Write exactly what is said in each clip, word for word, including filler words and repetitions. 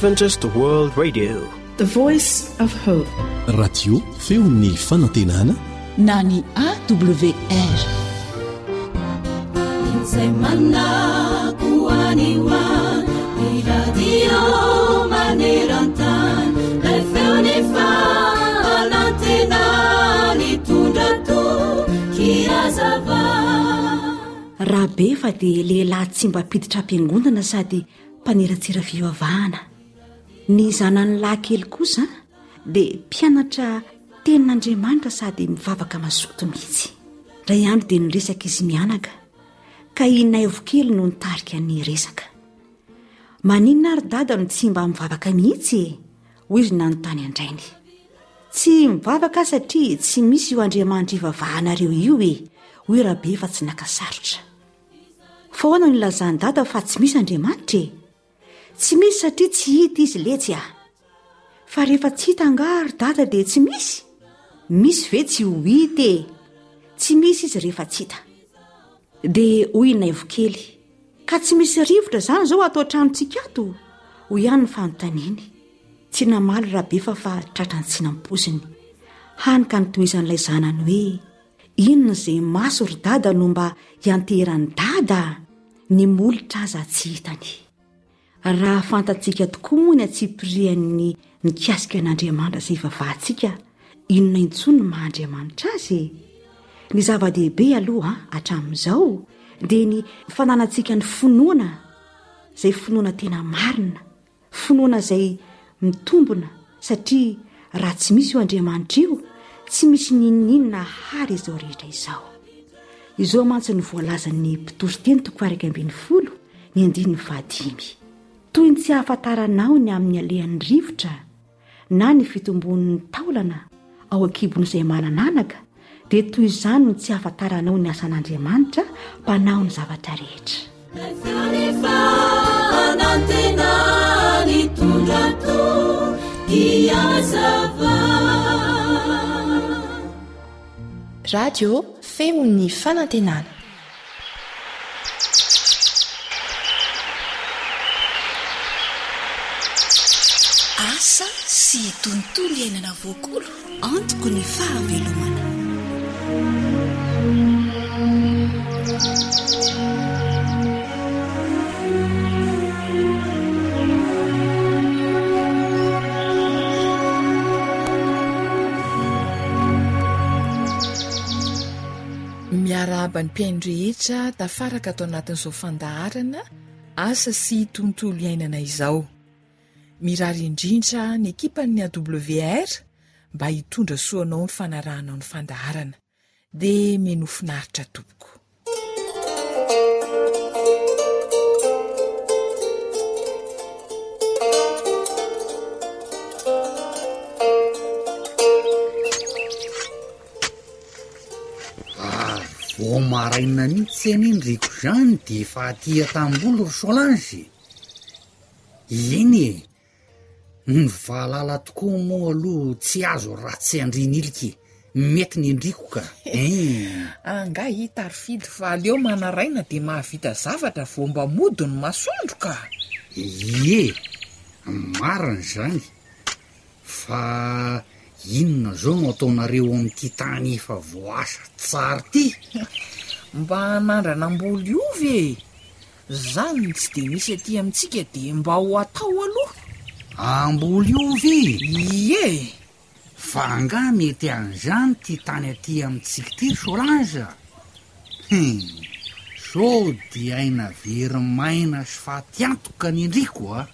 Adventist World Radio, the voice of hope. Radio feon'ny fanantenana na ny A W R. Semana kuaniwa radio manerantan la feonifa alantena ni tundrato kiazava. Raha be fa dia lehilahy tsy mba piditra am-piangonana sady mpaniratsira fivavahana. Ny zanany lahy kely kosa dia mpianatra tenin'Andriamanitra sady mivavaka mazoto mihitsy. Ray andro dia niresaka izy mianaka, ka inay vokely no nitarika ny resaka. Maninona ary dada no tsy mba mivavaka mihitsy? Hoy izy nanontany andrainy. Tsy mivavaka satria tsy misy io Andriamanitra ivavahanareo io e, hoy Rabe fa tsy nakasarotra. Fa ahoana no ilazany dada fa tsy misy Andriamanitra e? Tsy misy satria tsy hita izy letsy ah. Fa rehefa tsy hita angary dada dia tsy misy. Misy ve tsy ho hita e? Tsy misy izy rehefa tsy hita. Dia hoy inay vokely, ka tsy misy rivotra izany izao atao tranontsika ato? Hoy ihany ny fanontaniany. Tsy namaly Rabe fa fa tratrany tsy nampoziny. Hany ka nitohizan'ilay zanany hoe, inona izay maso ry dada no mba hianteran'ny dada? Ny molotra aza tsy hitany. Raha fantatsika tokoa moa ny atsipirian'ny nikasika an'Andriamanitra izay ivavahantsika, inona intsony no maha-Andriamanitra azy? Ny zava-dehibe aloha hatramin'izao dia ny fananantsika ny finoana, izay finoana tena marina, finoana izay mitombona, satria raha tsy misy io Andriamanitra io, tsy misy ninninna hary izao rehetra izao. Izao mantsy ny voalazan'ny mpitory teny toko araka ambin'ny folo ny andiny fahadimy. Toy ny tsy hahafantaranao ny amin'ny alehan'ny rivotra na ny fitombon'ny taolana ao an-kibon'izay manananaka, dia toy izany no tsy hahafantaranao ny asan'Andriamanitra mpanao ny zavatra rehetra. Radio feo ny fanantenana. Asa sy tontolo iainana voakolo antoko ny fahavelomana. Miarahaba ny mpiaino rehetra tafaraka atao anatin'izao fandaharana asa sy tontolo iainana izao. Mirary indrindra ny ekipan'ny A W R mba hitondra soanao ny fanarahanao ny fandaharana, dia meno finaritra tompoko. Vao maraina mihitsy any Endriko izany dia efa aty atambolo ry Solange. Eny e, ny vahalala tokoa moa aloha tsy azo ratsy andrinilika, mety ny Endriko ka. Anga hita ary fidy fa aleo manaraina dia mahavita zavatra vao mba mody ny masoandro ka. Ie, marina izany. Fa inona zao no ataonareo amin'ity tany efa voasa tsara ty? Mba hanandrana mboly ovy e. Zany tsy dia misy aty amintsika dia mba ho atao aloha. Amboly ovy? Ie. Fa anga mety an'izany ty tany aty amintsika ty Solange. Hmm. So dia aina very maina sy fatiantoka ny Endriko a.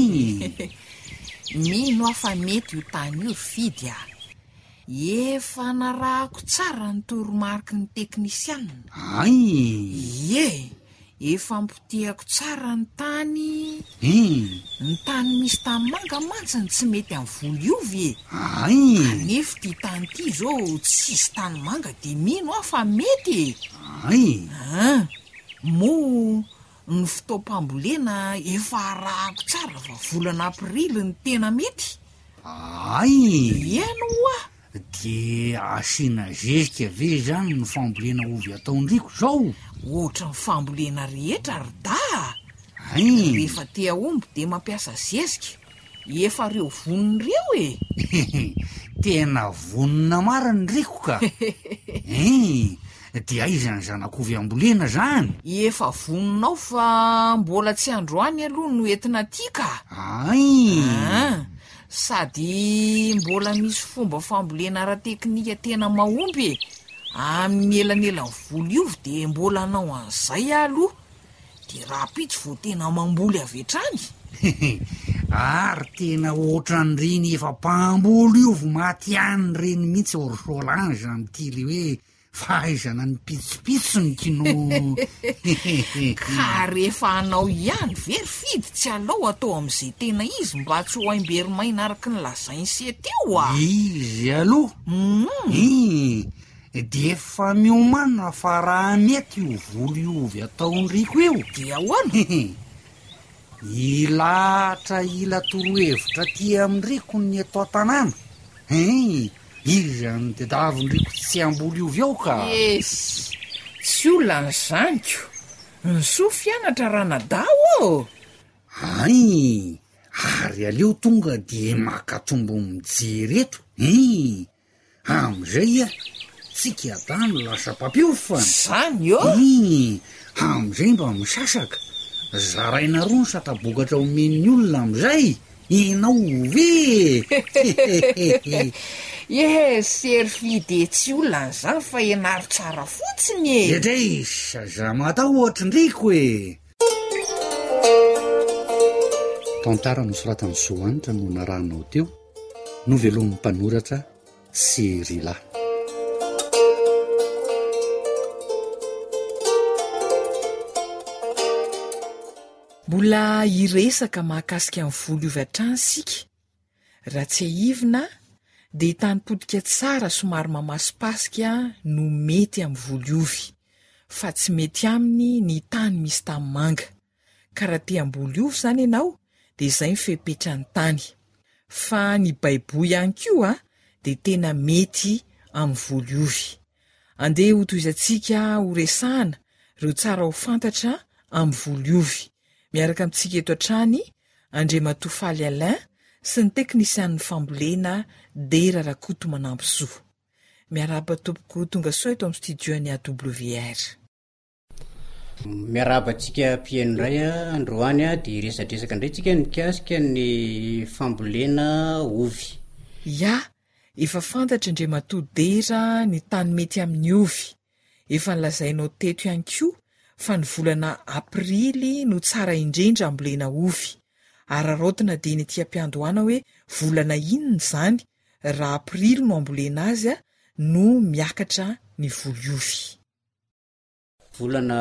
Mino afa mety io tany io fidy a. Efa narahako tsara ny toromarika ny teknisianina. Ay. Ie, efa mpotehako tsara ny tany. Ny tany misy tany manga mantsiny tsy mety amin'ny voly ovy e. Ay. Kanefa ty tany ty zao tsisy tany manga dia mino afa mety e. Ay. Ah, mo ny fotoam-pambolena efa arahako tsara fa volana aprily ny tena mety. Ay. Ieno oa. Dia asiana zezika ve zany ny fambolena ovy atao Endriko zao? Ohatra ny fambolena rehetra ry da. Ay. Rehefa te aomby dia mampiasa zezika. efa reo voniny reo e. Tena vonina mariny reko ka. E dia izany zanakovy ambolena zany. Efa voninao fa mbola tsy androany aloha no entina tika. Ay. Ah, sady mbola misy fomba fambolena ara-teknika tena mahomby amin'ny elanelan'ny volo iovy de mbola anao an'izay aloha. De raha pitsy vo tena mamboly avy hatrany. Ary tena ohatran'ireny efa mpamboly iovy maty any reny mihitsy orsolange amin'ity le hoe fahaizana ny pitsopitsony kino. Ka rehefa anao ihany very fidy tsy alao atao amin'izay tena izy mba tsy ho aimberymaina araky ny lazainy sy teo a. Izy aloha. Mm. De efa miomanina fa raha mety io volo iovy ataon'riko io dia ahoana? Ilatra ila torohevitra ty amin'riko ny eto an-tanàna. E izy any de davon'riko tsy amboly iovy ao ka. Es tsy olona nyzanyko nyso fianatra ranadao. Ay, ary aleo tonga de makatombo mijery eto. E am'izay a tsika dano lasa papiofa zany eo. E am'izay mba misasaka zaraina roa ny satabokatra omen'ny olona am'izay enao ve. E sery fidy tsy olona n'izany fa enaro tsara fotsiny e. Edray saza matao ohatrindriko e. Tantara nosoratan'ny Zoanitra no narahanao teo, novelomin'ny mpanoratra Serila. Mbola iresaka mahakasika amin'ny volo iovy hatrany sika. Raha tsy ahivina de tanypodika tsara somary mamasipasika no mety amin'ny volo iovy, fa tsy mety aminy ny tany misy tany manga. Ka raha te ambolo iovy zany ianao de izay ny fepetra ny tany. Fa ny baiboy ihany koa de tena mety amin'ny volo iovy. Andeha ho toizantsika ho resahana ireo tsara ho fantatra amin'ny volo iovy. Miaraka amintsika eto an-trany Andriamatoa Faly Alain sy ny teknisian'ny fambolena Dera Rakoto Manamposoa. Miaraba tompoko tonga soa eto amin'ny studio-ny A W R. Miarabantsika pieno ray androany a de resadresaka indray tsika nikasika ny fambolena ovy. Ya, efa fantatra Andriamatoa Dera ny tany mety amin'ny ovy. Efa nolazainao teto ihany koa fa ny volana aprily no tsara indrindra ambolena ovy. Ararotina de ny ety am-piandohana hoe volana inona zany raha aprily no ambolena azy a no miakatra ny volo ovy. Volana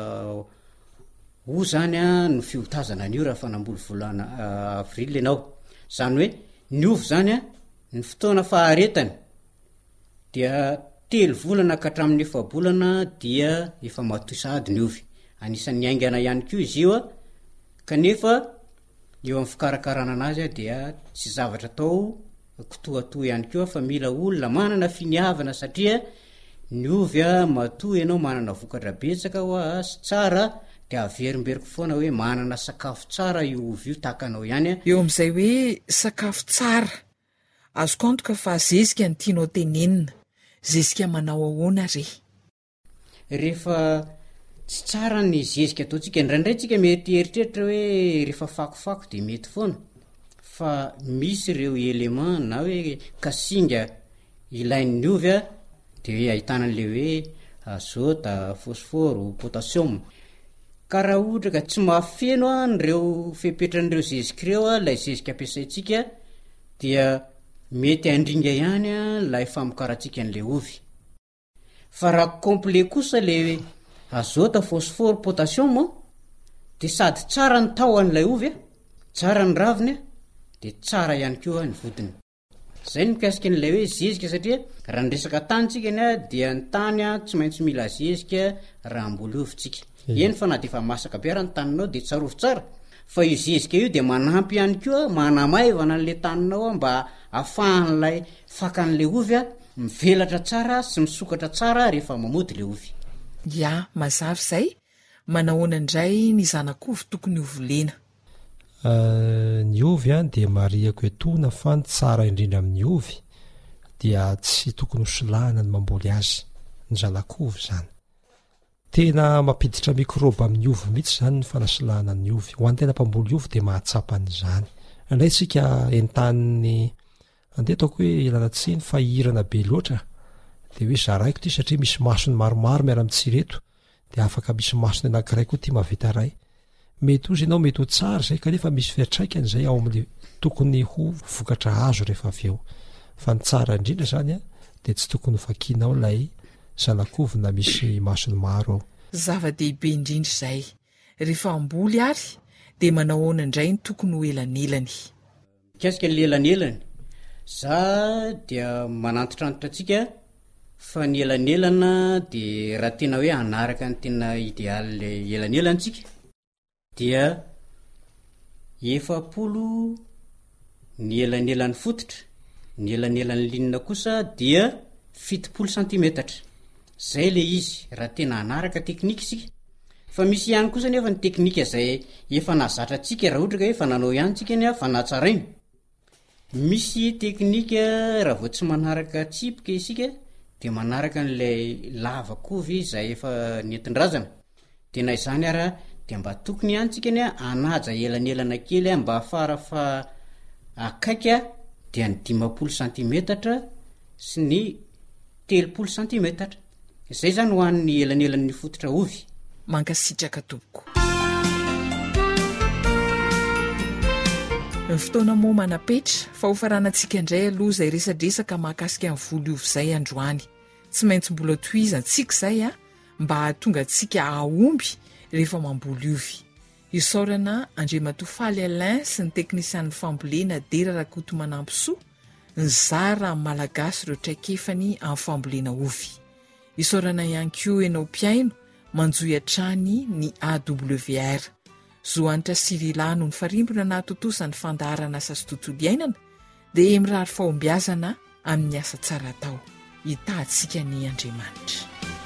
o zany a no fiotazana an'io raha fanamboly volana avrily ianao. Zany hoe ny ovy zany a ny fotoana faharetany dia telo volana ka hatramin'ny efa-bolana dia efa matoy sahady ny ovy. Anisan'ny aingana ihany koa izy io a, kanefa eo amin'ny fikarakarana anazy a dia tsy zavatra atao kotoatoa ihany koa fa mila olona manana finiavana satria ny ovy a matoy ianao manana vokatra betsaka ho asy tsara de averimberiko foana hoe manana sakafo tsara io ovy io takanao ihany a. Eo amin'izay hoe sakafo tsara azoko antoka fa zezika ny tianao tenenina. Zezika manao ahoana re? Rehefa tsy tsara ny zezika ataotsika indraindray tsika mety eritreritra hoe rehefa fakofako de mety foana, fa misy ireo élément na hoe kasinga ilain'ny ovy a de hoe ahitana an'le hoe azota, phosphore, potassium. Ka raha ohatra ka tsy mahafeno a nireo fepetran'ireo zezika ireo a lay zezika ampiasaintsika dia mety andringa ihany a lay famokaratsika an'le ovy. Fa raha complet kosa le azota, phosphore, potassium de sady tsara ny tahon'ilay ovy a, tsara ny raviny a, de tsara ihany koa ny vodiny. Zay ny mikasika an'ilay hoe zezika satria raha nyresaka tany tsika ny a dia ny tany a tsy maintsy mila zezika raha amboly ovy tsika. Eny fa na de fa masaka be raha ny taninao de tsarovy tsara, fa io zezika io de manampy ihany koa manamaivana an'le taninao mba ahafahan'lay fakan'le ovy a mivelatra tsara sy misokatra tsara rehefa mamody le ovy. Ya, mazava zay. Manahoana indray ny zanak'ovy tokony ho volena? ny ovy a dia mariako etoana fa ny tsara indrindra amin'ny ovy dia tsy tokony hosilahana ny mamboly azy ny zanakovy zany. Tena mampiditra mikrôba amin'ny ovy mihitsy zany ny fanasilahana ny ovy ho an'ny tena mpamboly ovy dia mahatsapan'izany. Indray tsika entaniny andeha ataoko hoe ilanatsiny fa hirana be loatra dia hoe zaraiko ty satria misy masony maromaro miara mitsireto dia afaka misy masony anankiray koa ty mavita ray. Mety ozy ianao mety ho tsara zay kanefa misy fiatraikany zay ao amin'ny tokony ho vokatra azo rehefa avy eo. Fa ny tsara indrindra zany a dia tsy tokony ho vakianao ilay zanakovy na misy masony maro ao. Zava-dehibe indrindra izay rehefa amboly ary dia manao ahoana indray ny tokony ho elanelany. Mikasika ny elanelany za dia manantitrantitra antsika fa ny elanelana dia raha tena hoe hanaraka ny tena idealy elanelantsika dia efapolo ny elanelan'ny fototra, ny elanelan'ny linina kosa dia fitopolo santimetatra. Zay le izy raha tena hanaraka teknika isika. Fa misy ihany kosa nefa ny teknika zay efa nazatra antsika raha ohatra ka hoe fa nanao ihany tsika ny fa natsaraina. Misy teknika raha vao tsy manaraka tsipika isika dia manaraka n'ilay lavakovy izay efa nentin-drazana. Tena izany ara dia mba tokony ihany tsika ny anaja elanelana kely mba afara fa akaika dia ny dimapolo santimetatra sy ny telopolo santimetatra. Izay zany ho an'ny elanelan'ny fototra ovy. Mankasitraka tompoko. Ny fotoana moa manapetra fa ho faranantsika indray aloha izay resadresaka mahakasika amin'ny voly ovy izay androany. Tsy maintsy mbola tohizantsika izay a mba hahatonga antsika ahomby rehefa mamboly ovy. Isaorana Andriamatofaly Alain sy ny teknisian'ny fambolena Dera Rakoto Manampisoa ny zara amin'ny malagasy ireo traikefany amin'ny fambolena ovy. Isaorana ihany koa ianao mpiaino manjoy hatrany ny A W R. Zoanitra Sirilano ny farimbona nahatontosany fandaharana asa sy tontolo iainana dia mirary fahombiazana amin'ny asa tsara atao. Hitantsika ny Andriamanitra.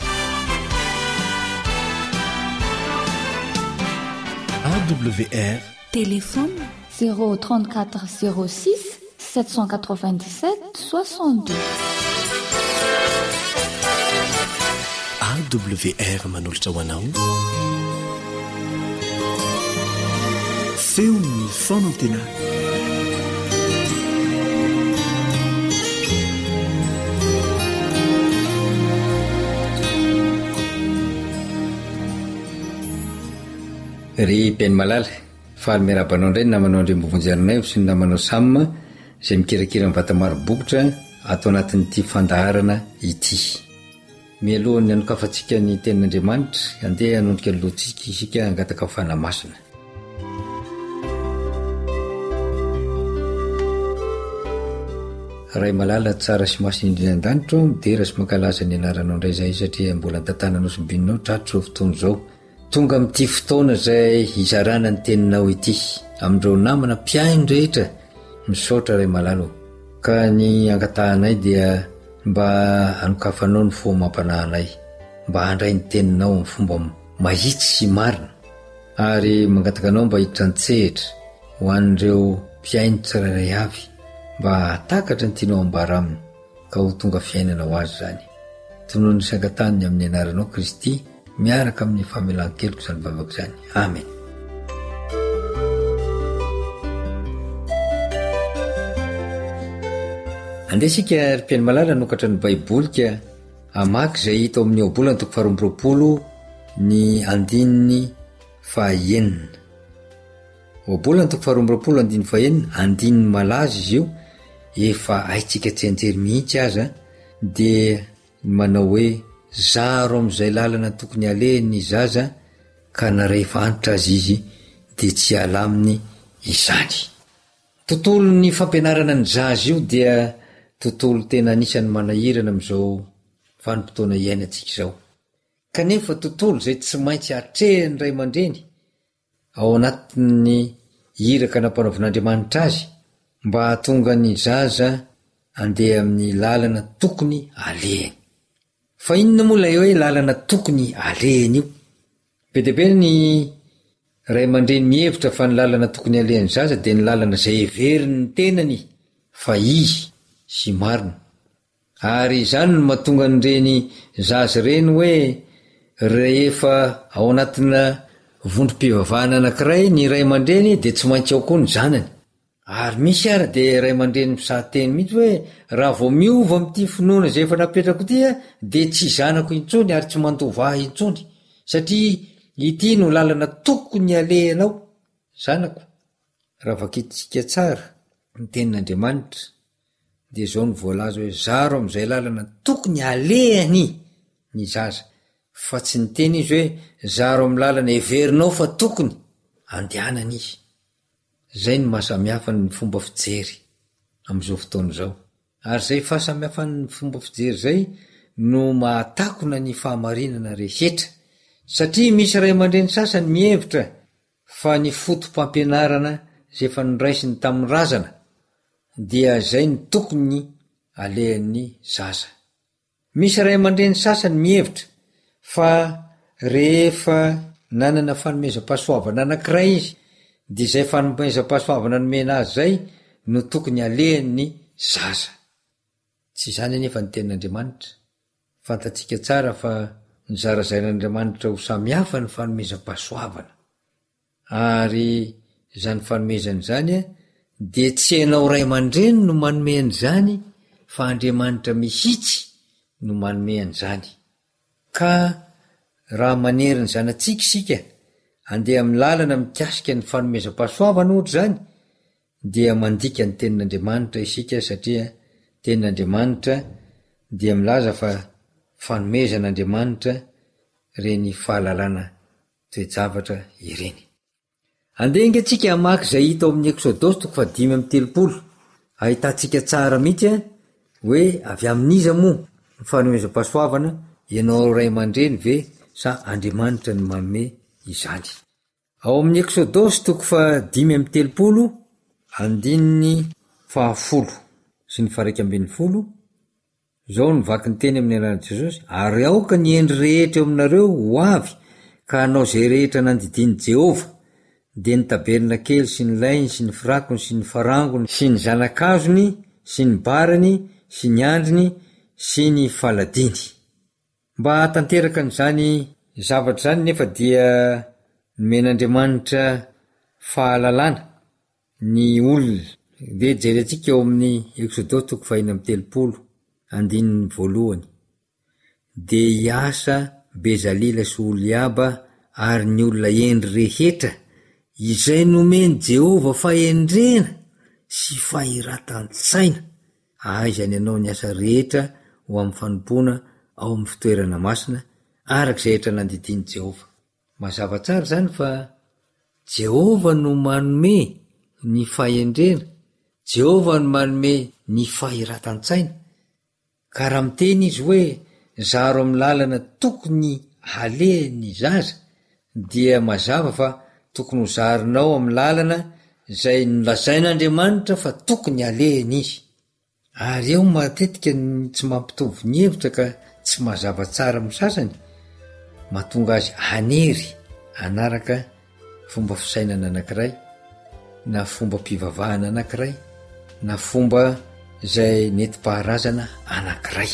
A W R téléphone zéro trente-quatre zéro six sept cent quatre-vingt-dix-sept soixante-deux. A W R manolotra ho anao feon'ny fonantena. Ry Mpiainy Malala, faly miarabanao indray namanao andrembovonjerinay sy ny namanao samma izay mikirakira ny vata maro bokotra atao anatin'ity fandaharana ity. Mialohan'ny anokafantsika ny tenin'Andriamanitra, andeha hanondrika ny lohantsika isika hangataka fanamasina. Ray Malala tsara sy masinindrina an-danitra midera sy mankalaza ny anaranao indray izay satria mbola antantananao sy mibinanao tratro fotoana izao. Tonga amin'ity fotoana izay izarana ny teninao ity amin'ireo namana mpiaino rehetra misaotra Ray Malala, ka ny angatahanay dia mba anokafanao ny fo mampanahanay, mba handray ny teninao amin'ny fomba mahitsy sy marina, ary mangataka anao mba hiditra an-tsehatra ho an'ireo mpiaino tsirairay avy mba hatakatra ny tianao ambara aminy ka ho tonga fiainana ho azy zany. Tonoany sangataniny amin'ny anaranao Kristy miaraka amin'ny famelan-keloko izany vavaka izany. Amen. Andesika ry Mpiainy Malala nokatra ny Baiboly ka hamaky izay hita ao amin'ny obolany toko faharoa amby roapolo ny andininy fahaenina. Obolany toko faharoa amby roapolo andininy fahaenina, andininy malaza izy io, efa haitsika tsy anjery mihitsy aza dia manao hoe zaro amin'izay lalana tokony alehany zaza ka na rehefa antitra azy izy dia tsy alaminy izany. Tontolo ny fampianarana ny zaza io dia tontolo tena anisan'ny manahirana amin'izao vanim-potoana iainantsika izao. Kanefa tontolo izay tsy maintsy hatrehany ray aman-dreny ao anatin'ny iraka nampanaovan'Andriamanitra azy mba hahatonga ny zaza andeha amin'ny lalana tokony alehany. Fa inona moa ilay hoe lalana tokony alehany io? Be dia be ny ray aman-dreny mihevitra fa ny lalana tokony alehan'ny zaza dia ny lalana izay heveriny ny tenany fa izy sy marina. Ary izany no mahatonga nyreny zaza ireny hoe rehefa ao anatina vondrom-pivavahana anankiray ny ray aman-dreny dia tsy maintsy ao koa ny zanany. Ary misy ara dia ray aman-dreny misahateny mihitsy hoe raha vao miova amin'ity finoana izay efa napetrako ity dia tsy zanako intsony ary tsy mandovahy intsony satria ity no lalana tokony alehanao zanako. Raha vakitsika tsara ny tenin'Andriamanitra dia izao ny voalaza hoe zaro amin'izay lalana tokony alehany ny zaza, fa tsy ny teny izy hoe zaro amin'ny lalana heverinao fa tokony andehanana izy. Zay ny mahasamihafa ny fomba fijery amin'izao fotoana izao. Ary zay fahasamihafa ny fomba fijery zay no mahatakona ny fahamarinana rehetra, satria misy ray aman-dreny sasany mihevitra fa ny fotom-pampianarana izay efa noraisiny tamin'ny razana dia zay ny tokony alehan'ny zaza. Misy ray aman-dreny sasany mihevitra fa rehefa nanana fanomezam-pahasoavana anankiray izy dia izay fanomezam-pahasoavana nomena azy zay no tokony alehan'ny zaza. Tsy izany anefa ny tenin'Andriamanitra. Fantatsika tsara fa ny zarazain'Andriamanitra ho samihafa ny fanomezam-pahasoavana. Ary izany fanomezany zany dia tsy hainao ray aman-dreny no manome an'izany fa Andriamanitra mihitsy no manome an'izany. Ka raha manery ny zanatsika isika andeha amin'ny lalana mikasika ny fanomezam-pahasoavana ohatra zany dia mandika ny tenin'Andriamanitra isika, satria tenin'Andriamanitra dia milaza fa fanomezan'Andriamanitra reny fahalalana toe-javatra ireny. Andeha ingatsika hamaky izay hita ao amin'ny Eksodosy toko fahadimy amby telopolo. Ahitantsika tsara mihitsy hoe avy amin'iza moa ny fanomezam-pahasoavana, ianao ray aman-dreny ve sa Andriamanitra ny manome izany. Ao amin'ny Eksodosy toko fahadimy amby telopolo andininy fahafolo sy ny faraika ambin'ny folo, zao ny vaky ny teny amin'ny anaran'i Jesosy: ary aoka ny endry rehetra eo aminareo ho avy ka hanao izay rehetra nandidiny Jehova, dia ny taberna kely sy ny lainy sy ny firakony sy ny farangony sy ny zanakazony sy ny barany sy ny andriny sy ny faladiny. Mba tanteraka n'izany zavatra zany nefa dia nomen'Andriamanitra fahalalana ny olona. Dia jerentsika eo amin'ny Eksodosy toko fahiny amby telopolo andininy voalohany: dia hiasa Bezalila sy Oliaba ary ny olona endry rehetra izay nomeny Jehova fahendrena sy fahiratan-tsaina ahaizany ianao ny asa rehetra ho amin'ny fanompoana ao amin'ny fitoerana masina arak'izay rehetra nandidiny Jehova. Mazava tsara zany fa Jehova no manome ny fahendrena, Jehova no manome ny fahiratan-tsaina. Ka raha miteny izy hoe zaro amin'ny lalana tokony alehany zaza, dia mazava fa tokony ho zarinao amin'ny lalana izay nolazain'Andriamanitra fa tokony alehany izy. Ary eo matetika tsy mampitovy ny hevitra ka tsy mazava tsara amin'ny sasany, mahatonga azy hanery anaraka fomba fisainana anankiray, na fomba mpivavahana anankiray, na fomba izay nentim-paharazana anankiray.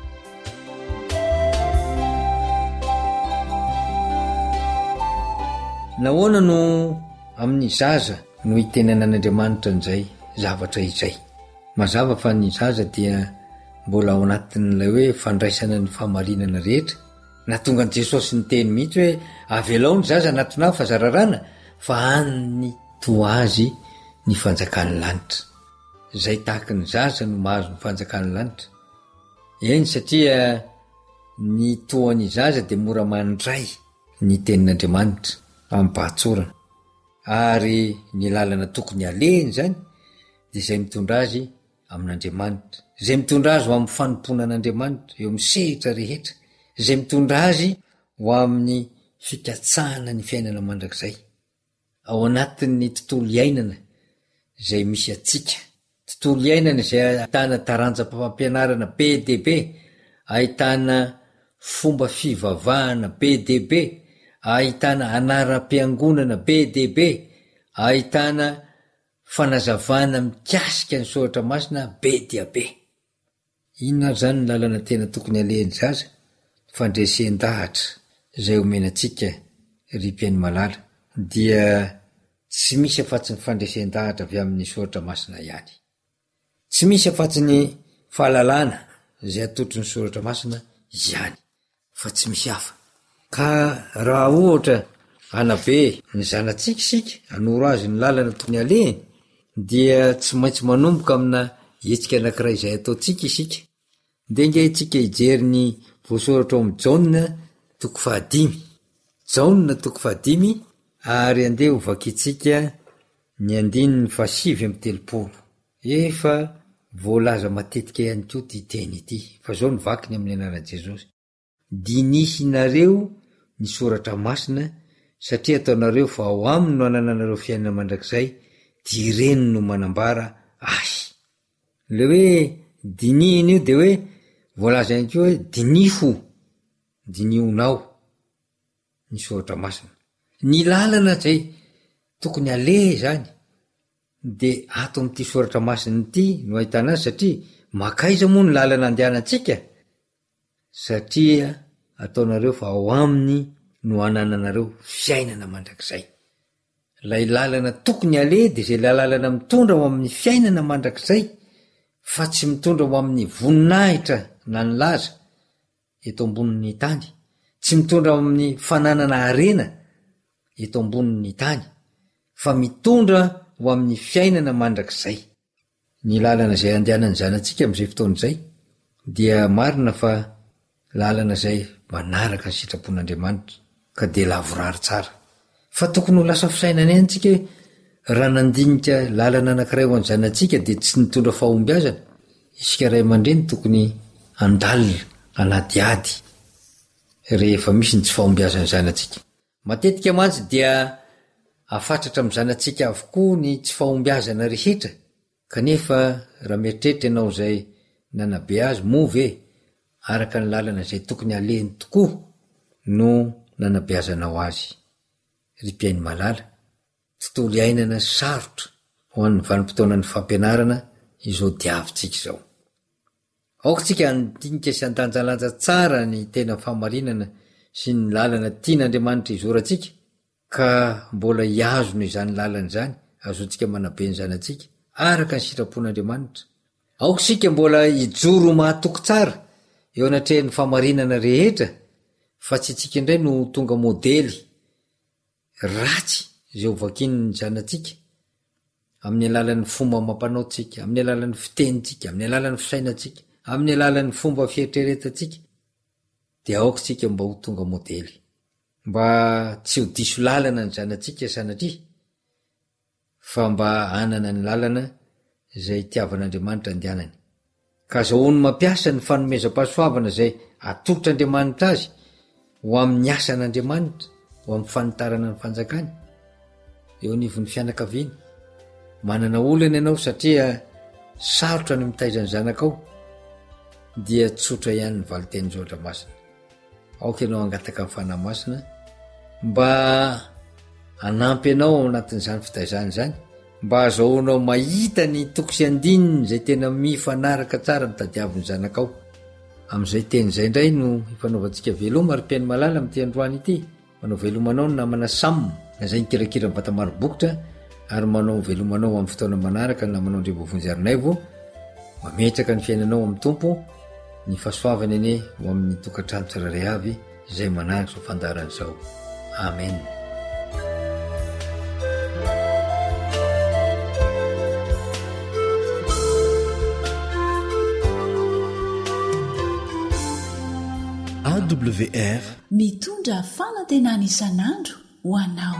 Nahoana no amin'ny zaza no hitenenan'Andriamanitra n'izay zavatra izay? Mazava fa ny zaza dia mbola ao anatin'ilay hoe fandraisana ny fahamarinana rehetra. Natonga an' Jesosy ny teny mihitsy hoe avelao ny zaza anatona fa zararana, fa any toa azy ny fanjakan'ny lanitra. Zay tahaka ny zaza no mahazo ny fanjakan'ny lanitra. Eny, satria ny toan'ny zaza dia mora mandray ny tenin'Andriamanitra amin'ny pahatsorana, ary ny lalana tokony alehany zany dia izay mitondra azy amin'Andriamanitra, izay mitondra azy ho amin'ny fanompoana an'Andriamanitra eo amin'ny sehatra rehetra, izay mitondra azy ho amin'ny fikatsahana ny fiainana mandrakizay ao anatin'ny tontolo iainana izay misy atsika. Tontolo iainana izay ahitana taranjam-pampianarana be dia be, ahitana fomba fivavahana be dia be, ahitana anara-piangonana be debe, ahitana fanazavana mikasika ny soratra masina be dia be. Inona zany ny lalana tena tokony alehany zaza? Fandresen-dahatra zay omenantsika ry mpiaino malala dia tsy misy afatsy ny fandresen-dahatra avy amin'ny soratra masina ihany. Tsy misy afatsy ny fahalalana zay atotry ny soratra masina ihany, fa tsy misy hafa. Ka raha ohatra anabe ny zanatsika sika anoro azy ny lalana tokony alehany, dia tsy maintsy manomboka amina hetsika anankiray izay ataotsika isika. De nge itsika ijery ny voasoratra ao amin'ny Jaona toko fahadimy, Jaona toko fahadimy, ary andeha hovakitsika ny andininy fahasivy amby telopolo. Efa voalaza matetika ihany koa ty teny ity, fa zao ny vakiny amin'ny anaran'i Jesosy: dinihinareo ny soratra masina satria ataonareo fa ao aminy no anananareo fiainana mandrakizay, direny no manambara azy. Le hoe dinihina io de hoe voalaza ihany koa hoe dinifo, dinihonao ny soratra masina. Ny lalana zay tokony aleha zany de ato am'ty soratra masina ity no ahitana azy, satria makaiza moa ny lalana andehanantsika, satria ataonareo fa ao aminy no anananareo fiainana mandrakizay. Lay lalana tokony aleha de zay lalana mitondra ho amin'ny fiainana mandrakizay, fa tsy mitondra ho amin'ny voninahitra na ny laza eto ambonin'ny tany, tsy mitondra ho amin'ny fananana arena eto ambonin'ny tany, fa mitondra ho amin'ny fiainana mandrakizay. Ny lalana zay andehanany zanatsika am'izay fotoana zay dia marina fa lalana zay manaraka ny sitrapon'Andriamanitra ka de lavorary tsara. Fa tokony ho lasa fisainana ihany tsika raha nandinika lalana anankiray ho any zanatsika de tsy nitondra fahombiazana. Isika ray aman-dreny tokony andalina anaty ady rehefa misy ny tsy fahombiazana zanatsika. Matetika mantsy dia afatratra amin'ny zanatsika avokoa ny tsy fahombiazana rehetra, kanefa raha mieritreritra ianao zay nanabe azy move araka ny lalana zay tokony alehany tokoa no nanabeazanao azy. Ry mpiaino malala, tontolo iainana sarotra ho an'ny vanim-potoanan'ny fampianarana izao diavintsika izao. Aokatsika andinika sy andanjalanja tsara ny tena fahamarinana sy ny lalana tian'Andriamanitra izorantsika, ka mbola hiazona izany lalana izany, azontsika manabe ny zanatsika araka ny sitrapon'Andriamanitra. Aokatsika mbola hijoro mahatoky tsara eo anatrehan'ny fahamarinana rehetra, fa tsy tsika indray no tonga modely ratsy zay hovakin'ny zanatsika amin'ny alalan'ny fomba mampanao-tsika, amin'ny alalan'ny fitenitsika, amin'ny alalan'ny fisainatsika, amin'ny alalan'ny fomba fieritreretantsika. De aokatsika mba ho tonga modely, mba tsy ho diso lalana ny zanatsika sanatria, fa mba anana ny lalana zay itiavan'Andriamanitra andehanany. Ka zahoany mampiasa ny fanomezam-pahasoavana zay atolotr'Andriamanitra azy ho amin'ny asan'Andriamanitra, ho amin'ny fanitarana ny fanjakany eo anivon'ny fianakaviana. Manana olana ianao satria sarotra ny mitaiza ny zanakao, dia tsotra ihany ny valiteny soratra masina. Aoka ianao angataka amin'ny fanahy masina mba anampy ianao anatin'izany fitaizany zany, mba azahoanao mahita ny toko sy andininy zay tena mifanaraka tsara mitadiaviny zanakao. Am'izay teny zay indray no ifanaovantsika veloma ry mpiaino malala amin'ity androany ity. Manao velomanao ny namana Sam izay nikirakira ny vatamarobokotra, ary manao velomanao amin'ny fotoana manaraka ny namanao Andriambovonjy Arinaivo. Mametraka ny fiainanao amin'ny tompo, ny fahasoavany ane ho amin'ny tokantrano tsirairay avy izay manaraka izao fandaharan'izao. Amen. A W R mitondra fanantenana isan'andro ho anao.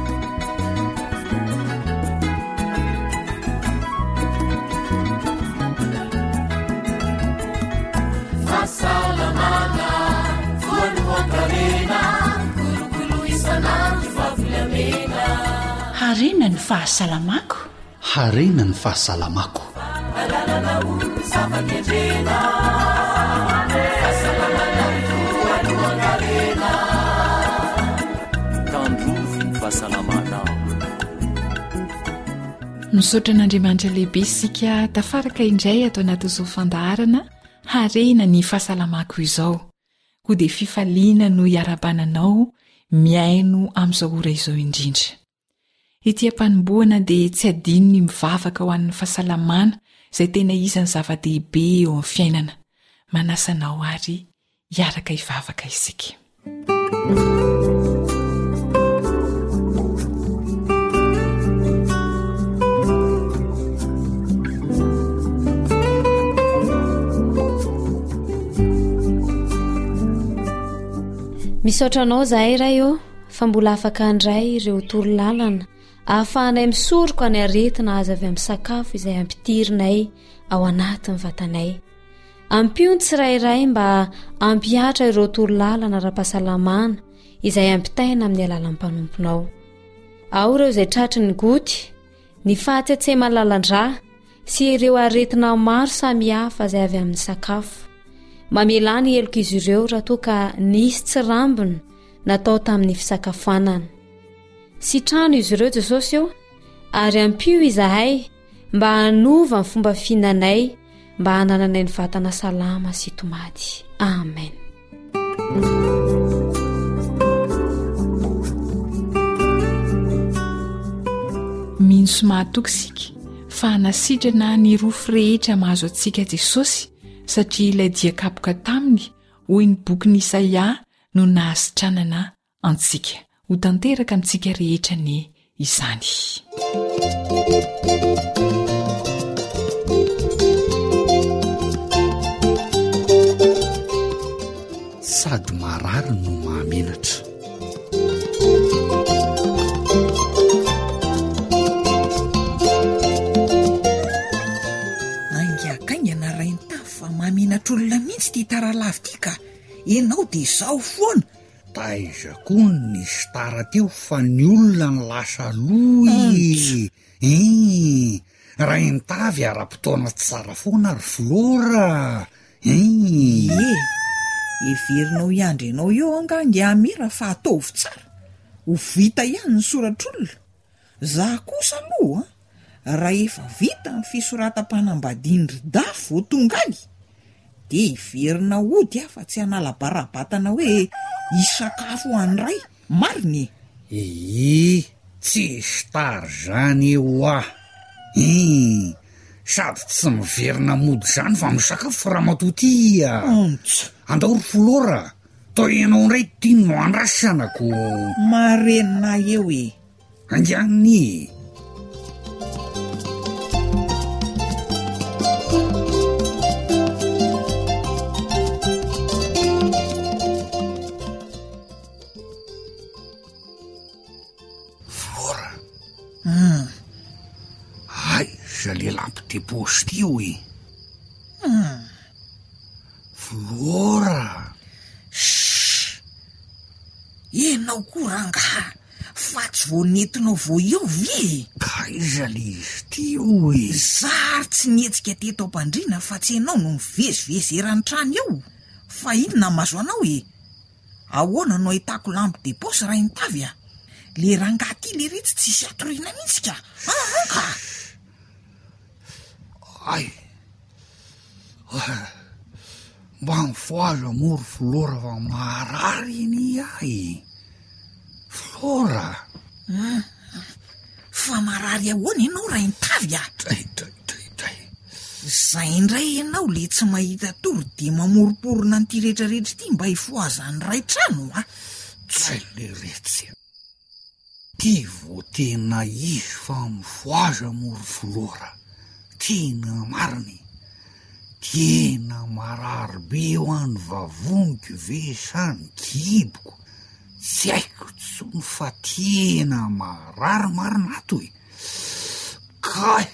Fahasalamana voalohan-karena, kolokolo isan'andro fahavelamena. Harena ny fahasalamako, harena ny fahasalamako. Alalana olo zava-kendrena, fahasalamana voalohan-karena. misaotra an'andriamanitra lehibe isika tafaraka indray atao anatin'izao fandaharana harena ny fahasalamako izao koa dia fifaliana no hiarabananao miaino amin'izao ora izao indrindra. Ity ampanomboana dia tsy adino ny mivavaka ho an'ny fahasalamana izay tena izany zava-dehibe eo amin'ny fiainana. Manasanao ary hiaraka hivavaka isika. Misaotranao zahay ray eo fa mbola afaka andray ireo toro lalana ahafahanay misoroko any aretina azy avy amin'ny sakafo izay ampitirinay ao anatin'ny vatanay. Ampiony tsirairay mba ampiatra ireo toro lalana ara-pahasalamana izay ampitaina amin'ny alalan'ny mpanomponao. Ao ireo izay tratry ny goty, ny fahatsetsema lalandrà sy ireo aretina maro samihafa izay avy amin'ny sakafo. Mamelany eloko izy ireo raha toa ka nisy tsirambina natao tamin'ny fisakafoanana. Sitrano izy ireo Jesosy eo ary ampio izahay mba hanova ny fomba fihinanay mba hanananay ny vatana salama sy tomady. Amen. Mino somatoko isika fa hanasitrana ny rofo rehetra mahazo antsika Jesosy satria ilay dia kapoka taminy hoy ny bokin'i Isaia no nahasitranana antsika. Ho tanteraka amintsika rehetra ny izany. Sady marary no mahamenatra. Aingakaingana rainy tafo fa mahamenatra olona mihitsy ty taralavy ty ka ianao dia izao foana. Taiza koa ny stara teo fa ny olona ny lasa loy. Eh, rainy tavy ara-potoana tsara foana ary Flora. Eh, everinao iandry ianao eo angangy amira fa ataovy tsara. Ho vita ihany ny soratr'olona. Za kosa aloha raha efa vita ny fisoratam-panambadiany Ridafo Tongany dia iverina ody aho fa tsy hanala-barabatana hoe isakafo andray mariny. Ee, tsy stara zany eo ah. Eh, sady tsy miverina mody zany fa misakafo raha matotia. Andao ry Flora, tao ianao indray tiany no andrasanako. Marenina eo e. Angiany. Lehilahy posty io e. Hmm. Flora. Shhh. Enao koranga fa tsy vo nentinao vo eo ve? Ka iza le izy ty io e. Zary tsy nietsika teto am-pandriana fa tsy enao no mivezivezy erany trano eo. Fa inona mazo anao e? Ahoana no ahitako lampe de poche raha intavy a? Le rangaty le retsy tsisy atoriana mihitsy ka. Ah, ka. Ay, mba mifoaza mory Flora fa marary iny ay. Flora. Hmm. Fa marary ahoana ianao raha intavy a? Tay, tay, tay, tay. Zay indray ianao le tsy mahita tory dia mamoriporona n'ity rehetrarehetra ity mba hifoazany ray trano a? Tsay le retsy. Ty vo tena izy fa mifoaza mory Flora. Tena mariny, tena marary be eo any vavoniko ve sa ny kiboko. Tsy haiko tsony fa tena marary marina ato e. Kay,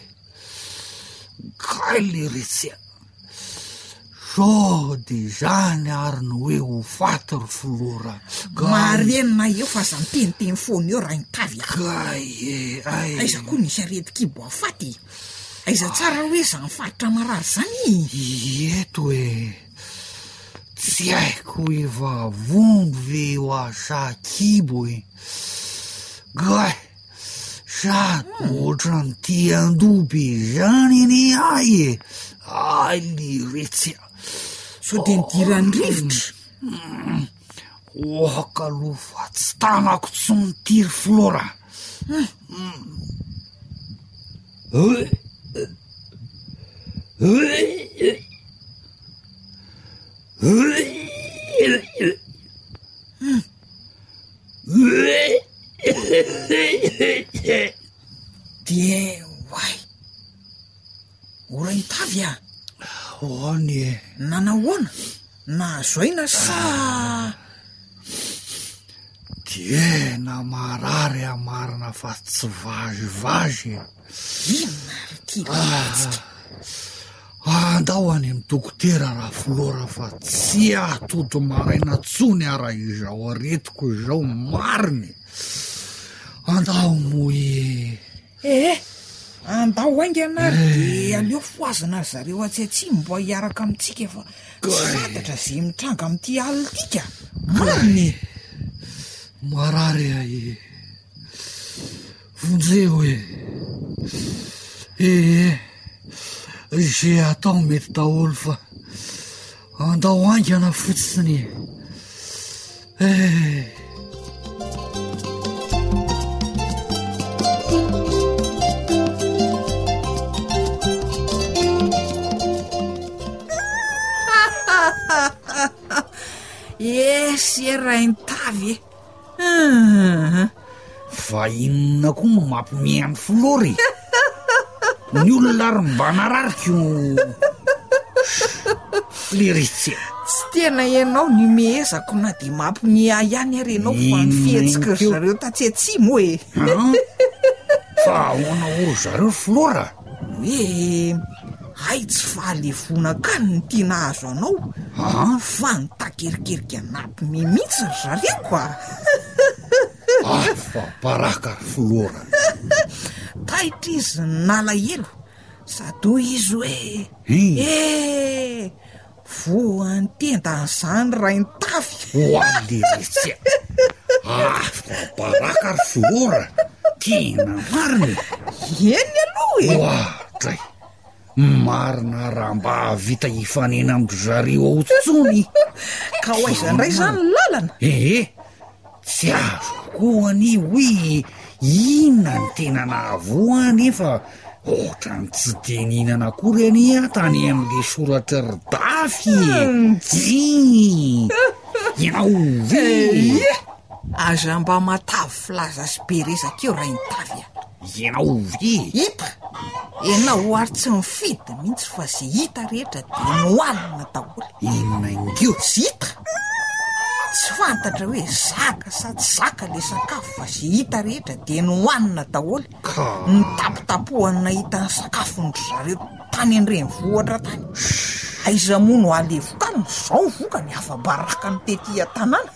kay le retsy. So de zany ary ny hoe ho faty ry Flora. Marenina eo fa za miteniteny foana eo raha intavy. Kay e, ay. Aiza koa nisy arety kibo afaty. Aiza tsara hoe za mifaritra marary zany. Eto e, tsy haiko efa vombo ve ho asa kibo e. Gay, sady ohatrany ty andoby zany eny ay e ay li retsy so de nidirany rivotra ohaka aloha fa tsy tanako tsy nitiry Flora de way ora hitavy a oany nanahoana na zoina sa de na marary amarina fa tsy vazivazy inona ty latsika andao any amin'ny dokotera raha Flora fa tsy atody maraina tsony ara izao aretiko izao mariny andao moe eh andao aingy anary de aleo foazana zareo atsyatsy mbo hiaraka amitsika fa satatra ze mitranga amity alitika mariny marary ay vonjeo e ee ze atao mety daholo fa andao aingana fotsiny e esy raintavy e fa inona koa mampimiany Flory ny olona ary mba narariko liritsy tsy tena ianao ny mihezako na de mampimia ihany ary ianao fa mifihetsika zareo tatsyatsimo e fa ahoana oro zareo Flora hoe ay tsy fahalevona kany ny tiana azo anao fa nitakerikeriky anampy mihitsy ry zareko a afa baraka Flora taitra izy nalahelo sady hoy izy hoe e voantenda n'izany raintavy hoaliritsy afa baraka ry Flora tena mariny eny aloha e ohatray marina raha mba vita hifanena amindry zareo ao tsony ka ho aizandray zany lalana ee tsy azo koa ny hoe inona ny tena nahavoa nefa ohatrany tsy de nihinana akory any a tany am'le soratra ridafy i ianao ve aza mba matavy filaza sy be resaka eo raha nitavy a ianao ve hita ianao ary tsy mifidy mihitsy fa ze hita rehetra de nohanina daholo inona ingio sy hita tsy fantatra hoe zaka sady zaka le sakafo fa ze hita rehetra de nohanina daholo nitapotapohana hita ny sakafondry zareo tany andreny vohatra tany aiza moa no alevokany zao voka ny afa-baraka ny tety a-tanàna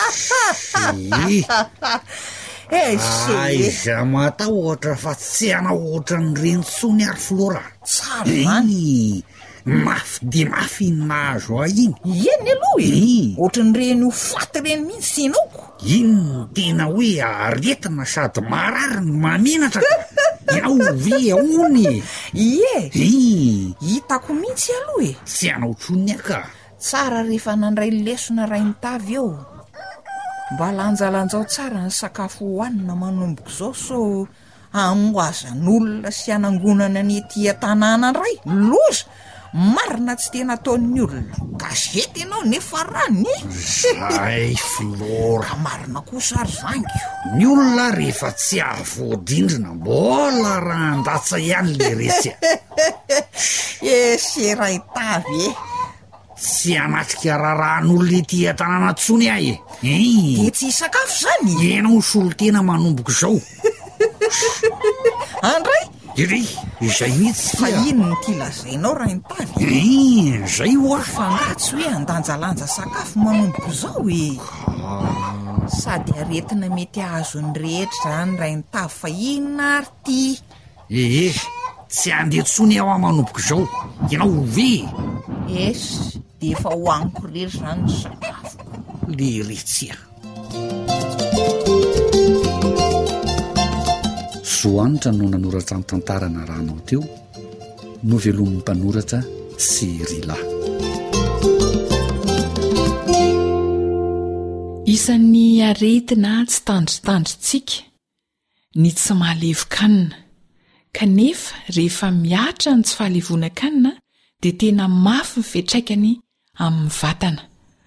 aiza mata ohatra fa tsy anao ohatra ny rentsony ary Flora tsara zany mafy de mafy nahazo a iny eny aloha e ohatra ny reny ho faty reny mihitsy inaoko ino tena hoe aretina sady marary ny mamenatra ianao ve aony ie i hitako mihitsy aloha e tsy anao tsony aka tsara rehefa nandray lesona ray nitavy eo mba lanjalanjao tsara ny sakafo hohanina manomboko zao so amoazan'olona sy anangonana ny ety a-tanàna ndray loza marina tsy tena ataon'ny olona gazety ianao nefa rany zay Flora marina kosa ary zangio ny olona rehefa tsy avoadindrina mbola raha andatsa ihany le retsy esy raitavy e tsy anatrika rarahan'olona ety a-tanàna tsony ahy e de tsy sakafo zany ianao solo tena manomboko zao andray iry izay mihitsy fa ino ny ty lazainao raha nitavy e zay oa fa ngatsy hoe andanjalanja sakafo manomboko zao e sady aretina mety ahazony rehetra zany raha nitavy fa inona ary ty ee tsy andetsony aho a manomboko zao ianao ve esy de efa hoaniko rery zany ny sakafo le retsia zoanitra no nanoratra ny tantarana ranao teo no velomin'ny mpanoratra sy rila. Isan'ny aretina tsy tandritandritsika ny tsy mahalevokanina, kanefa rehefa miatra ny tsy fahalevonan-kanina dia tena mafy ny fetraikany amin'ny vatana.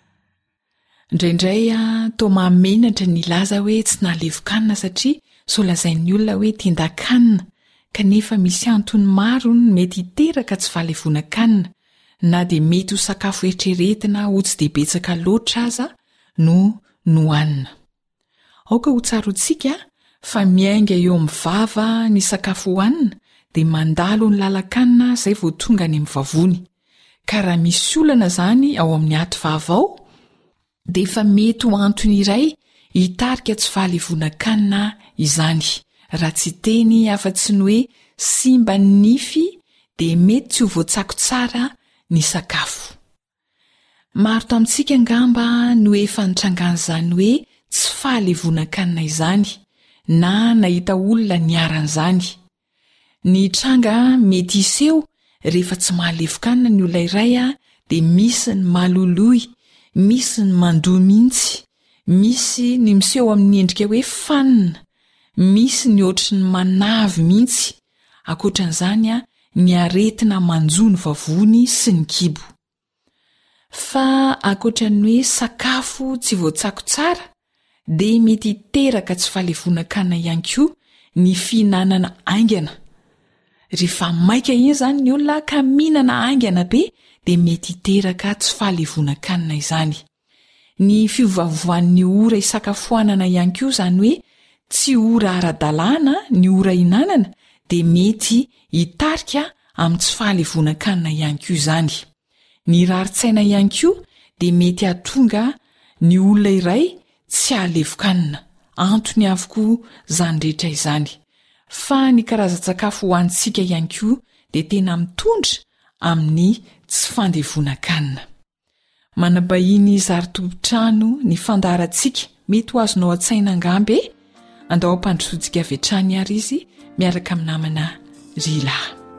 Indraindray toa mahamenatra ny laza hoe tsy nahalevokanina satria solazain'ny olona hoe tindan-kanina, kanefa misy antony maro ny mety hiteraka tsy fahalevonan-kanina, na dia mety ho sakafo eritreretina ho tsy dia betsaka loatra aza no nohanina. Aoka ho tsarotsika fa miainga eo amin'ny vava ny sakafo hohanina dia mandalo ny lalan-kanina izay vao tonga any amin'ny vavony. Ka raha misy olana izany ao amin'ny aty vava ao dia efa mety ho antony iray hitarika tsy fahalevonan-kanina izany. Raha tsy teny afa-tsy ny hoe simba ny nify dia mety tsy ho voatsako tsara ny sakafo. Maro tamintsika ngamba no efa nitrangan'izany hoe tsy fahalevonan-kanina izany, na nahita olona niaran'izany. Ny tranga mety iseho rehefa tsy mahalevokanina ny olona iray dia misy ny maloloy, misy ny mandoa mihitsy, misy ny miseho amin'ny endrika hoe fanina, misy ny ohatry ny manavy mihitsy, ankoatran'izany ny aretina manjoa ny vavony sy ny kibo. Fa ankoatran'ny hoe sakafo tsy voatsako tsara dia mety hiteraka tsy fahalevonan-kanina ihany koa ny fihinanana aingana. Rehefa maika iny izany ny olona ka mihinana aingana be dia mety hiteraka tsy fahalevonan-kanina izany. Ny fiovaovan'ny ora isakafoanana ihany koa izany hoe tsy ora ara-dalàna ny ora hinanana dia mety hitarika amin'ny tsy fahalevonan-kanina ihany koa izany. Ny rarin-tsaina ihany koa dia mety hahatonga ny olona iray tsy hahalevokanina, antony avokoa izany rehetra izany. Fa ny karazan-tsakafo hohanintsika ihany koa dia tena mitondra amin'ny tsy fandevonan-kanina. Manabahiny zari-tompon-trano ny fandaharantsika mety ho azonao an-tsaina angambe, andao ampandrosotsika avy hatrany ary izy miaraka amin'ny namana Rila.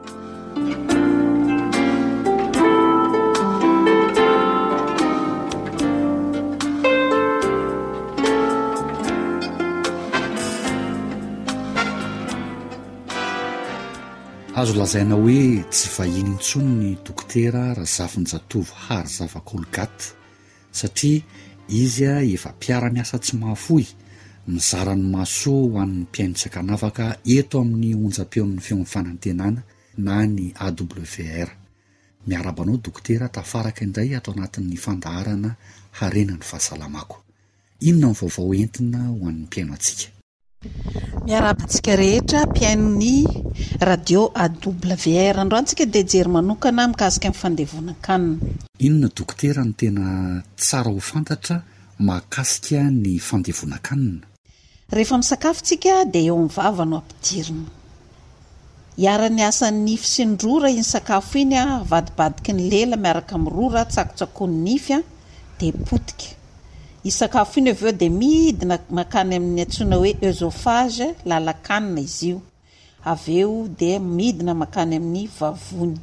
Azo lazaina hoe tsy vahiny intsony ny dokotera Razafindratovo Harzava Kolgaty satria izy efa mpiara-miasa tsy mahafoy, mizara ny mahasoa ho an'ny mpiain-tsakanavaka eto amin'ny onjam-peon'ny feon'ny fanantenana na ny A W R. Miarabanao dokotera tafaraka indray ato anatin'ny fandaharana harenan'ny fahasalamako. Inona ny vaovao entina ho an'ny mpiaino antsika? Miarabantsika rehetra mpiainony radio A W R. Androantsika dia jery manokana mikasika amin'ny fandevonan-kanina. Inona dokotera ny tena tsara ho fantatra mahakasika ny fandevonan-kanina? Rehefa misakafotsika dia eo amin'ny vava no ampidirina. Iara-ny asan'ny nify sy ny rora iny sakafo iny avadibadiky ny lela miaraka amin'ny rora tsakotsakon'ny nify dia potika. I sakafo iny avy eo dia midina makany amin'ny antsoina hoe œsophage, lalan-kanina izy io. Avy eo dia midina makany amin'ny vavony.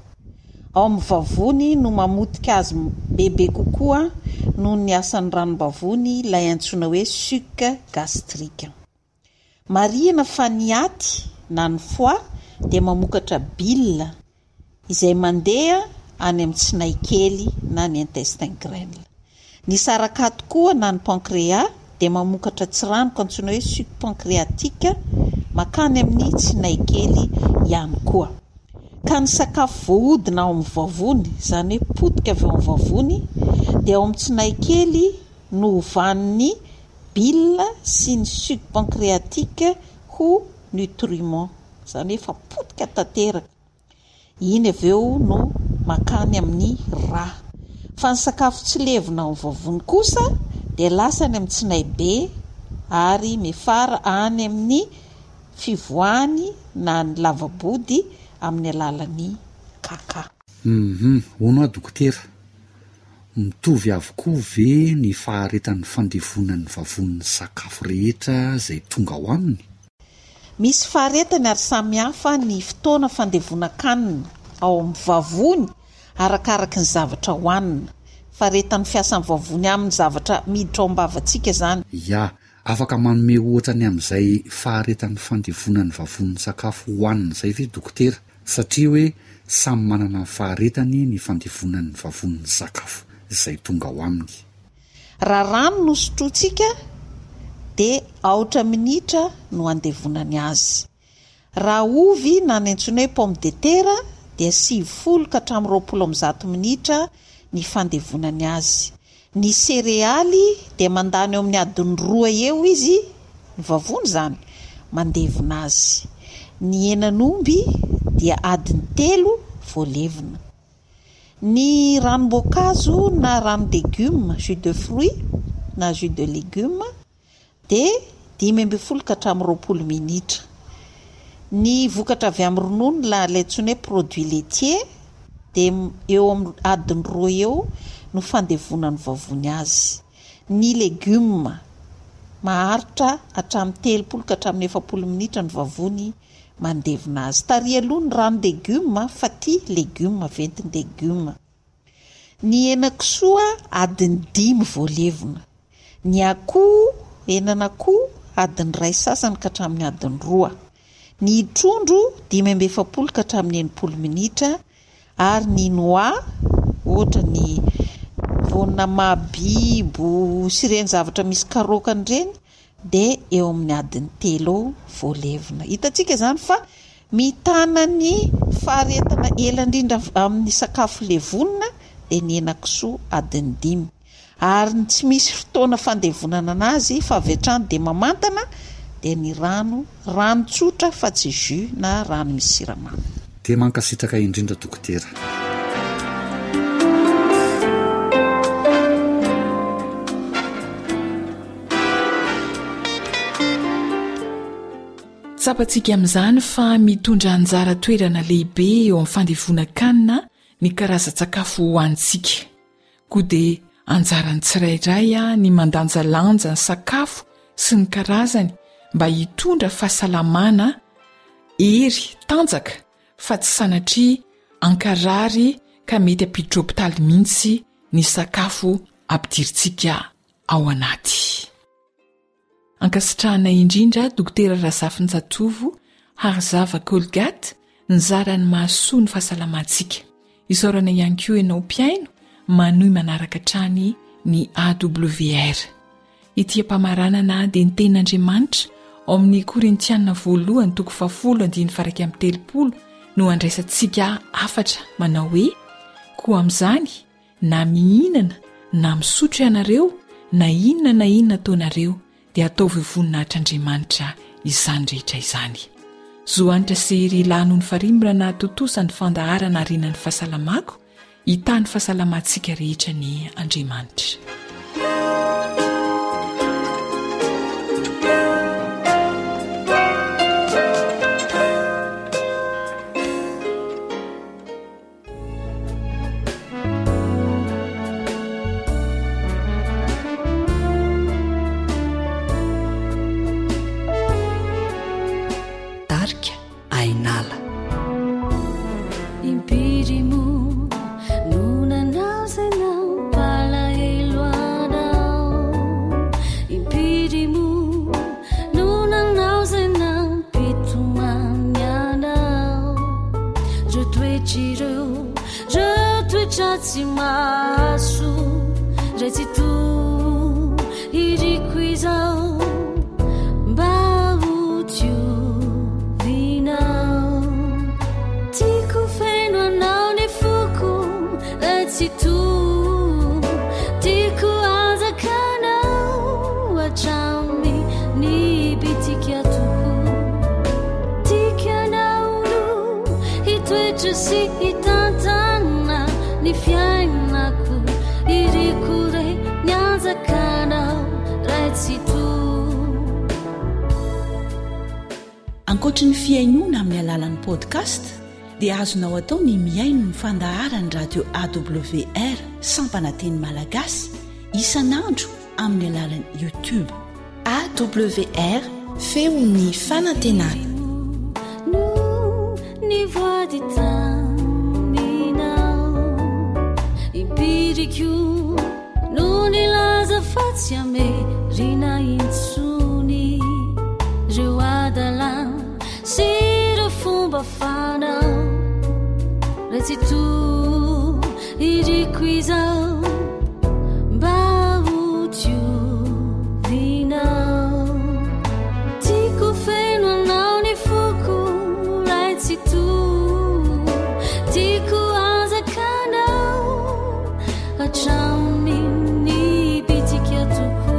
Ao amin'ny vavony no mamotika azy bebe kokoa noho ny asan'ny ranom-bavony ilay antsoina hoe suc gastrique. Marihana fa ny aty na ny foie dia mamokatra bile izay mandeha any amin'ny tsinaikely na ny intestin grêle. Ny sarakato koa na ny pancréas dia mamokatra tsiranoko antsoina hoe suc pancréatique makany amin'ny tsinaikely ihany koa. Ka ny sakafo voahodina ao amin'ny vavony, izany hoe potika avy ao amin'ny vavony, dia ao amin'ny tsinaikely no hovan'ny bile sy ny suc pancréatique ho nutriments, izany hoe efa potika tanteraka. Iny avy eo no makany amin'ny ra. Fa ny sakafo tsy levona ao amin'ny vavony kosa dia lasany amin'ny tsinaibe ary mifara any amin'ny fivoahany na ny lavabody amin'ny alalan'ny kaka. Mhm, hono a dokotera. Mitovy avokoa ve ny faharetan'ny fandevonan'ny vavon'ny sakafo rehetra izay tonga ao aminy? misy faharetany ary samihafa ny fotoana fandevona-kanina ao amin'ny vavony arakaraka ny zavatra hoanina faharetany fiasan'ny vavony amin'ny zavatra miditra ao am-bavantsika zany. Ya, afaka manome ohatra ny amin'izay faharetan'ny fandevonany vavon'ny sakafo hoanina izay ve dokotera, satria hoe samy manana ny faharetany ny fandevonany vavon'ny sakafo izay tonga ao aminy. Raha rano no sotrotsika dia aotra minitra no andevonany azy. Raha ovy na ny antsoina hoe pomme de terre dia sivifolo ka hatramin'ny roapolo amby zato minitra ny fandevonany azy. Ny serealy dia mandany eo amin'ny adiny roa eo izy, ny vavony zany, mandevona azy. Ny henan'omby dia adiny telo voalevona. Ny ranom-boankazo na rano-légume, jus de fruits na jus de légumes dia dimy amby folo ka hatramin'ny roapolo minitra. Ny vokatra avy amin'ny ronono la laitsoina hoe produit laitier dia eo amin'ny adiny roa eo no fandevonany vavony azy. Ny légume maharitra hatramin'ny telopolo ka hatramin'ny efapolo minitra ny vavony mandevona azy. Tary aloha ny rano légume fa ty légume venty légume. Ny henan-kisoa adiny dimy voalevona. Ny akoho, henan'akoho adiny ray sasany ka hatramin'ny adiny roa. Ny trondro dimy amby efapolo ka hatramin'ny enimpolo minitra ary ny noix ohatra ny voana mahabibo sy ireny zavatra misy karokany ireny dia eo amin'ny adiny telo voalevona. Hitantsika zany fa mitana ny faharetana ela indrindra amin'ny sakafo levonina dia ny henan-kisoa adiny dimy. Ary tsy misy fotoana fandevonana anazy fa avy hatrany dia mamantana dia ny rano, rano tsotra fa tsy jus na rano misy siramamy. Dia mankasitraka indrindra dokotera. Tsapantsika amin'izany fa mitondra anjara toerana lehibe eo amin'ny fandevona-kanina ny karazan-tsakafo hohanitsika. Koa dia anjarany tsirairay ny mandanjalanja ny sakafo sy ny karazany mba hitondra fahasalamana ery tanjaka fa tsy sanatria ankarary ka mety ampiditra hopitaly mihitsy ny sakafo ampidirintsika ao anaty. Ankasitrahana indrindra dokotera Razafinjatovo Harzava Colgate nizarany mahasoa ny fahasalamantsika. Isaorana ihany koa ianao mpiaino manohy manaraka trany ny A W R. Ity ampamaranana dia ny tenin'Andriamanitra ao amin'ny Korintiana voalohany toko fahafolo andiny faraka amin'ny telopolo no andraisantsika afatra manao hoe koa amin'izany na mihinana na misotro ianareo na inona na inona ataonareo dia ataovy voninahitran'Andriamanitra izany rehetra izany. Zoanitra sery lano ny farimbrana totosan'ny fandaharana arinan'ny fahasalamako hitany fahasalamantsika rehetra ny Andriamanitra. Ankoatra ny fiainoana amin'ny alalan'ny podcast dia azonao atao ny miaino ny fandaharany radio A W R sampananteny malagasy isanandro amin'ny alalan'ny YouTube. A W R feon'ny fanantenana ny voady taninao impiriko no ny laza fatsy amerina intsony reo adala sy reo fomba fanao ratsy to iriko izao mba otiovinao tiako feno anao ny foko ratsy to tiako azakanao hatramin'ny bitika toko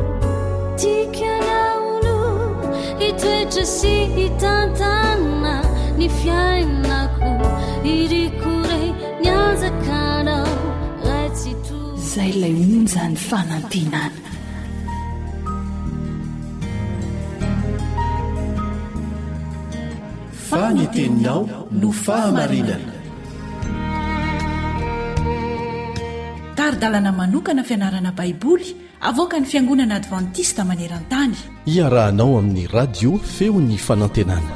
tikanao no hitoetra sy hitantana ny fiainako iriko ray ny azakanao ratsy to zay lay onjany fanantenana faniteninao no fahamarinana taridalana manokana fianarana baiboly avoaka ny fiangonana advantista maneran-tany iarahanao amin'ny radio feon'ny fanantenana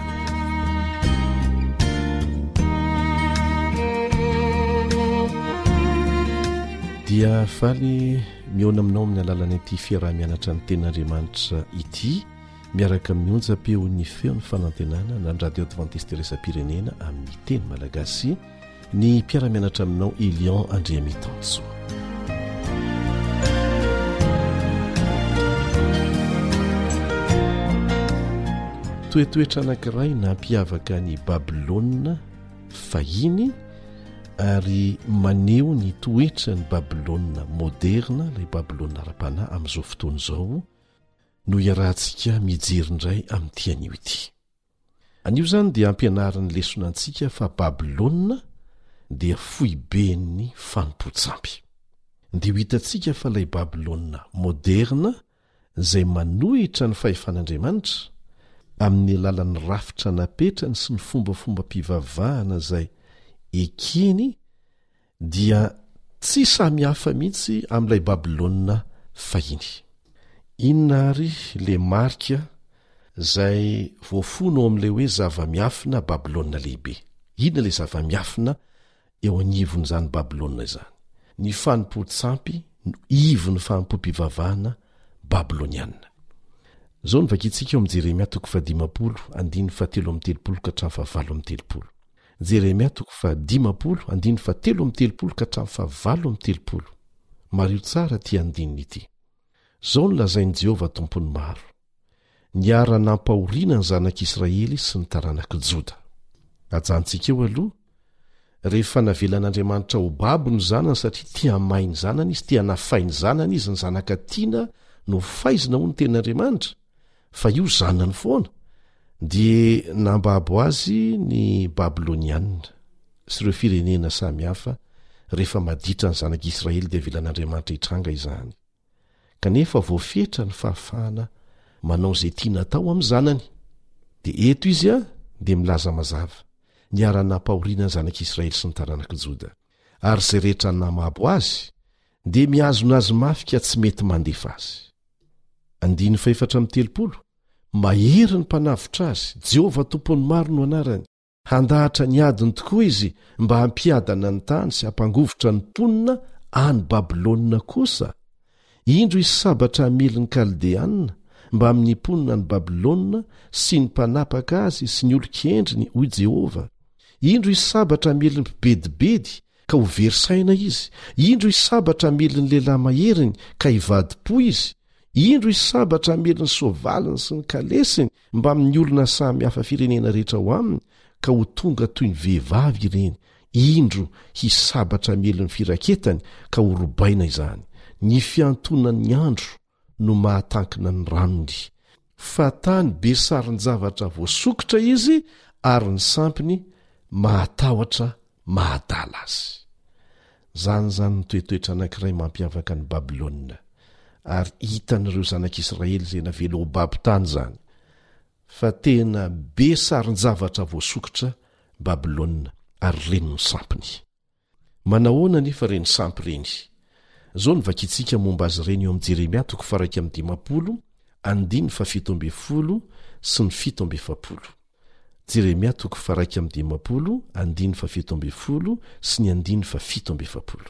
dia faly miona aminao amin'ny alalana ity fiarah-mianatra ny ten'andriamanitra ity miaraka amin'ny onjam-peon'ny feon'ny fanantenana na ny radio advantiste resa-pirenena amin'ny teny malagasy ny mpiara-mianatra aminao Elion Andriamitanso. Toetoetra anankiray nampiavaka ny Babilôna fahiny ary maneho ny toetra ny Babilôna moderna ilay Babilôna ara-panahy amin'izao fotoana izao no iarahantsika mijery indray amin'ity anio ity. Anio izany dia ampianaran'ny lesona antsika fa Babilôna dia foiben'ny fanompoan-tsampy. Dia ho hitantsika fa ilay Babilôna moderna izay manohitra ny fahefan'Andriamanitra amin'ny alalan'ny rafitra napetrany sy ny fombafomba mpivavahana izay ekeny dia tsy samy hafa mihitsy amin'ilay Babilôna fahiny. Inona ary le marika izay voafono amin'ilay hoe zava-miafina Babilôna lehibe? Inona le zava-miafina eo anivon'izany Babilôna izany? Ny fanompo-tsampy no ivon'ny fanompo-mpivavahana Babilôniana. Zao ny vakintsika eo amin'ny Jeremia toko fahadimapolo andiny fahatelo amin'ny telopolo ka hatramin'ny fahavalo amin'ny telopolo. Jeremia toko fahadimapolo andiny fahatelo amin'ny telopolo ka hatramin'ny fahavalo amin'ny telopolo. Mario tsara ty andininy ity. Zao ny lazain'i Jehovah tompony maro, niara-nampahoriana ny zanak'Israely sy ny taranak'i Joda. Ajantsika eo aloha, rehefa navelan'Andriamanitra ho babo ny zanany satria tia mai ny zanany izy, tia nafai ny zanany izy, ny zanaka tiana no faizina ho ny ten'Andriamanitra, fa io zanany foana, dia nambabo azy ny Babilôniana sy ireo firenena samihafa rehefa maditra ny zanak'Israely dia avelan'Andriamanitra hitranga izany. Kanefa voafetra ny fahafahana manao izay tiana atao amin'ny zanany. Dia eto izy a dia milaza mazava, niara-nampahoriana ny zanak'Israely sy ny taranak'i Joda. Ary izay rehetra namabo azy dia mihazona azy mafy ka tsy mety mandefa azy. Andiny faefatra amin'ny telopolo, mahery ny mpanavitra azy, Jehovah tompony maro no anarany, handahatra ny adiny tokoa izy mba hampiadana ny tany sy hampangovotra ny mponina any Babilôna kosa. Indro isy sabatra hamelin'ny Kaldeanina mba amin'ny mponina ny Babilôna sy ny mpanapaka azy sy ny olon-kendriny hoy Jehovah. Indro isy sabatra hamelin'ny mpibedibedy ka ho verisaina izy. Indro isy sabatra hamelin'ny lehilahy maheriny ka hivadi-po izy. Indro isy sabatra hamelin'ny soavaliny sy ny kalesiny mba amin'ny olona samy hafa firenena rehetra ho aminy ka ho tonga toy ny vehivavy ireny. Indro hisabatra hamelin'ny firaketany ka ho robaina izany. Ny fiantonan'ny andro no mahatankina ny ranony, fa tany be sarin'ny zavatra voasokotra izy ary ny sampiny mahatahotra mahadala azy. Zany zany ny toetoetra anankiray mampiavaka ny Babilôna, ary hitan'ireo zanak'Israely izay navela ho babo tany zany, fa tena be sarin'ny zavatra voasokotra Babilôna ary reny ny sampiny. Manahoana nefa reny sampy reny? Zao ny vakintsika momba azy ireny eo amin'ny Jeremia toko faha raika amin'ny dimapolo andiny fa fito ambe folo sy ny fito ambe fapolo. Jeremia toko fa raiky amby dimapolo andiny fa fito ambe folo sy ny andiny fa fito ambe fapolo.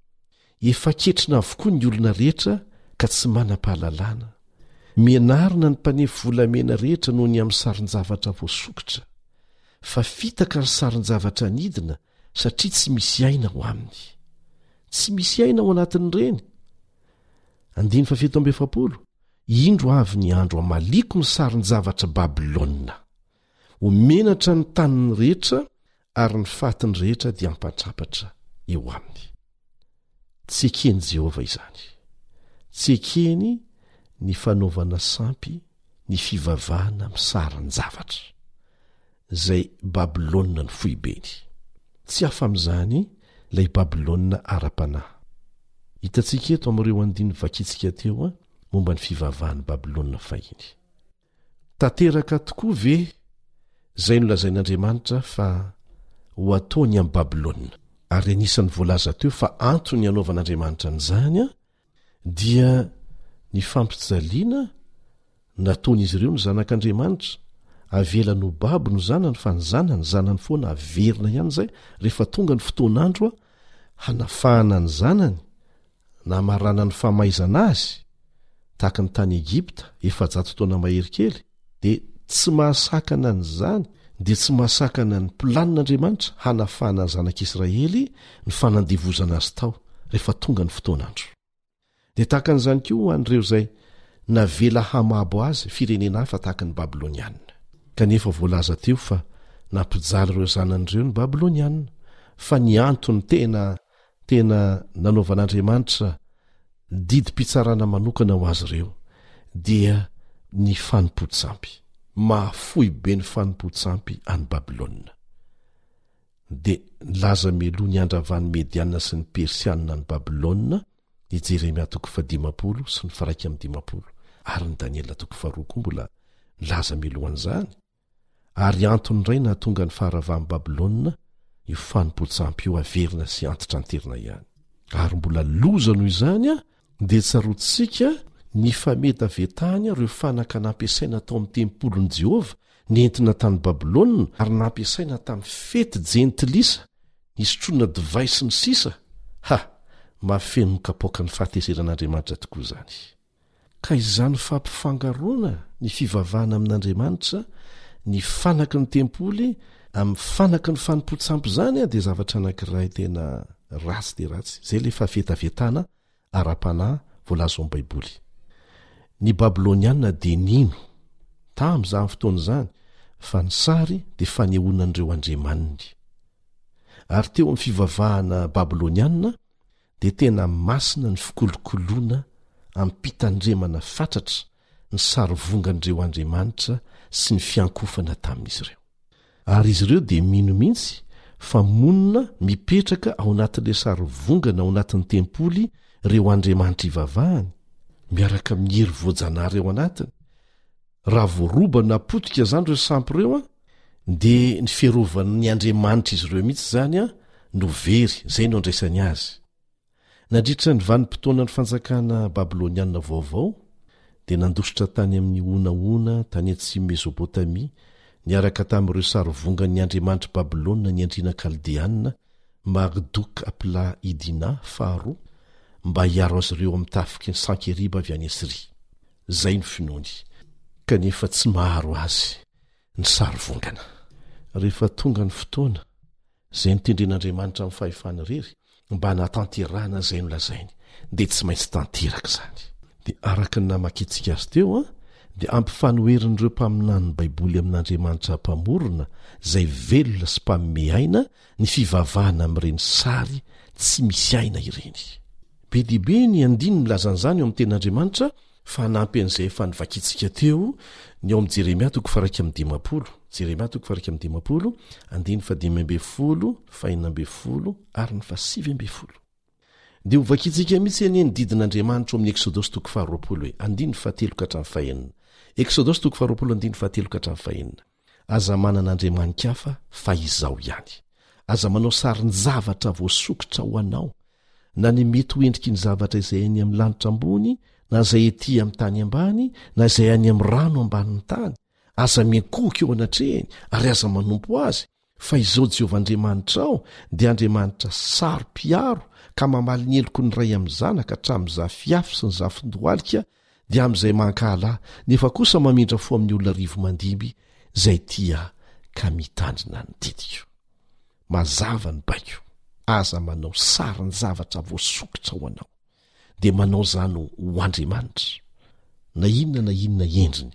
Efa ketrina avokoa ny olona rehetra ka tsy manam-pahalalana. Mianarina ny mpanevo volamena rehetra noho ny amin'ny sarin-javatra voasokotra. Fa fitaka ny sarin-javatra nidina satria tsy misy aina ho aminy. Tsy misy aina ao anatin'ireny. Andiny fa fito ambe fapolo. Indro avy ny andro amaliko ny sarin-javatra Babilôna. Homenatra ny taniny rehetra ary ny fatiny rehetra dia ampatrapatra eo aminy. Tsy ekeny Jehova izany. Tsy ekeny ny fanaovana sampy, ny fivavahana amin'ny sarin-javatra. Zay Babilôna ny foibeny. Tsy hafa amin'izany ilay Babilôna ara-panahy. Hitantsika eto amin'ireo andiny vakitsika teo a momba ny fivavahany Babilôna fahiny. Tanteraka tokoa ve zay nolazain'Andriamanitra fa ho ataony amin'ny Babilôna. Ary anisan'ny voalaza teo fa antony anaovan'Andriamanitra an'izany a dia ny fampijaliana nataon'izy ireo ny zanak'Andriamanitra. Avela no babo no zanany fa ny zanany zanany foana averina ihany zay rehefa tonga ny fotoan'andro a hanafahana ny zanany na marana ny famaizana azy tahaka ny tany Egipta efajato taona mahery kely dia tsy mahasakana ny zany dia tsy mahasakana ny planin'Andriamanitra hanafahana ny zanak'Israely ny fanandevozana azy tao rehefa tonga ny fotoan'andro. Dia tahaka an'izany koa ho an'ireo zay navela hamabo azy firenena hafa tahaka ny Babilôniana. Kanefa voalaza teo fa nampijaly ireo zanan'ireo ny Babilôniana fa ny antony tena tena nanaovan'Andriamanitra didim-pitsarana manokana ho azy ireo dia ny fanompo-tsampy. Mahafoy be ny fanompo-tsampy any Babilôna. Dia laza meloa ny andravany Mediana sy ny Persianina ny Babilôna i Jeremia toko fa dimapolo sy ny faraiky amin'ny dimapolo ary ny Daniela toko fa roa koa mbola laza meloa an'izany. Ary antony iray nahatonga ny faharavany Babilôna io fanompo-tsampy io averina sy antitra anterina ihany. Ary mbola loza noho izany a dia tsarotsika ny fametavetahany ireo fanaka nampiasaina tao amin'ny tempolon'i Jehova nentina tany Babilôna ary nampiasaina tamin'ny fety jentilisa ny sotroina divay sy ny sisa. Ha! Mahafeno kapoaka ny fahateseran'Andriamanitra tokoa izany. Ka izany fampifangaroana ny fivavahana amin'Andriamanitra ny fanaky ny tempoly amin'ny fanaky ny fanompo-tsampy zany a dia zavatra anankiray tena ratsy dia ratsy. Zay le fafetavetana ara-panahy voalaza ao amin'ny Baiboly. Ny Babilôniana dia nino tamin'izany fotoana izany fa ny sary dia fanehoanan'ireo andriamaniny. Ary teo amin'ny fivavahana Babilôniana dia tena masina ny fikolokoloana amin'ny mpitandremana fatratra ny sary vongan'ireo andriamanitra sy ny fiankofana tamin'izy ireo. Ary izy ireo dia mino mihitsy fa monina mipetraka ao anatin'ilay sary vongana ao anatin'ny tempoly ireo andriamanitra ivavahany miaraka amin'ny hery voajanahary ao anatiny. Raha voaroba napotika izany ireo sampy ireo a dia ny fiarovan'ny andriamanitra izy ireo mihitsy izany a no very. Zay no andraisany azy. Nandritra ny vanim-potoana ny fanjakana Babilôniana vaovao dia nandositra tany amin'ny onaona tany atsimo Mesopotamia niaraka tamin'ireo sary vongan'ny andriamanitra Babilôna ny andriana Kaldeanina Mardok apla Idina faharoa mba hiaro azy ireo amin'ny tafiky ny Sankeriba avy any Asiria. Zay ny finoany. Kanefa tsy maharo azy ny sary vongana. Rehefa tonga ny fotoana zay nitendren'Andriamanitra amin'ny fahefany rery mba hanatanterahana zay no lazainy dia tsy maintsy tanteraka izany. Dia araka ny namakitsika azy teo a dia ampifanoherin'ireo mpaminany Baiboly amin'Andriamanitra mpamorona zay velona sy mpaminome aina ny fivavahana amin'ireny sary tsy misy aina ireny. Be dibe ny andiny milazan'izany eo amin'ny tenin'Andriamanitra fa hanampy an'izay efa nivakitsika teo ny ao amin'ny Jeremia toko fa raiky amin'ny dimapolo. Jeremia toko fa raiky amin'ny dimapolo andiny fa dimy amby folo faenina amby folo ary ny fa sivy amby folo. Dia ho vakitsika mihitsy eny ny didin'Andriamanitra ao amin'ny Eksodosy toko faharoapolo hoe andiny fahatelo ka hatramin'ny fahaenina. Eksodosy toko faharoapolo andiny fahatelo ka hatramin'ny fahaenina. Aza manan'Andriamanika hafa fa izao ihany. Aza manao sarin'ny zavatra voasokotra ho anao na ny mety ho endriky ny zavatra izay eny amin'ny lanitra ambony na izay ety amin'ny tany ambany na izay any amin'ny rano ambanin'ny tany aza mikoky eo anatrehny ary aza manompo azy fa izao Jehovah Andriamanitra ao dia Andriamanitra saro-piaro ka mamaly ny eloko ny ray amin'ny zanaka hatramin'ny zafiafy sy ny zafindohalika dia amin'izay mankahalahy nefa kosa mamindra fo amin'ny olona rivo mandimby izay tia ka mitandrina ny didiko. Mazava ny baiko aza manao sary ny zavatra voasokotra ho anao dia manao izany ho Andriamanitra na inona na inona endriny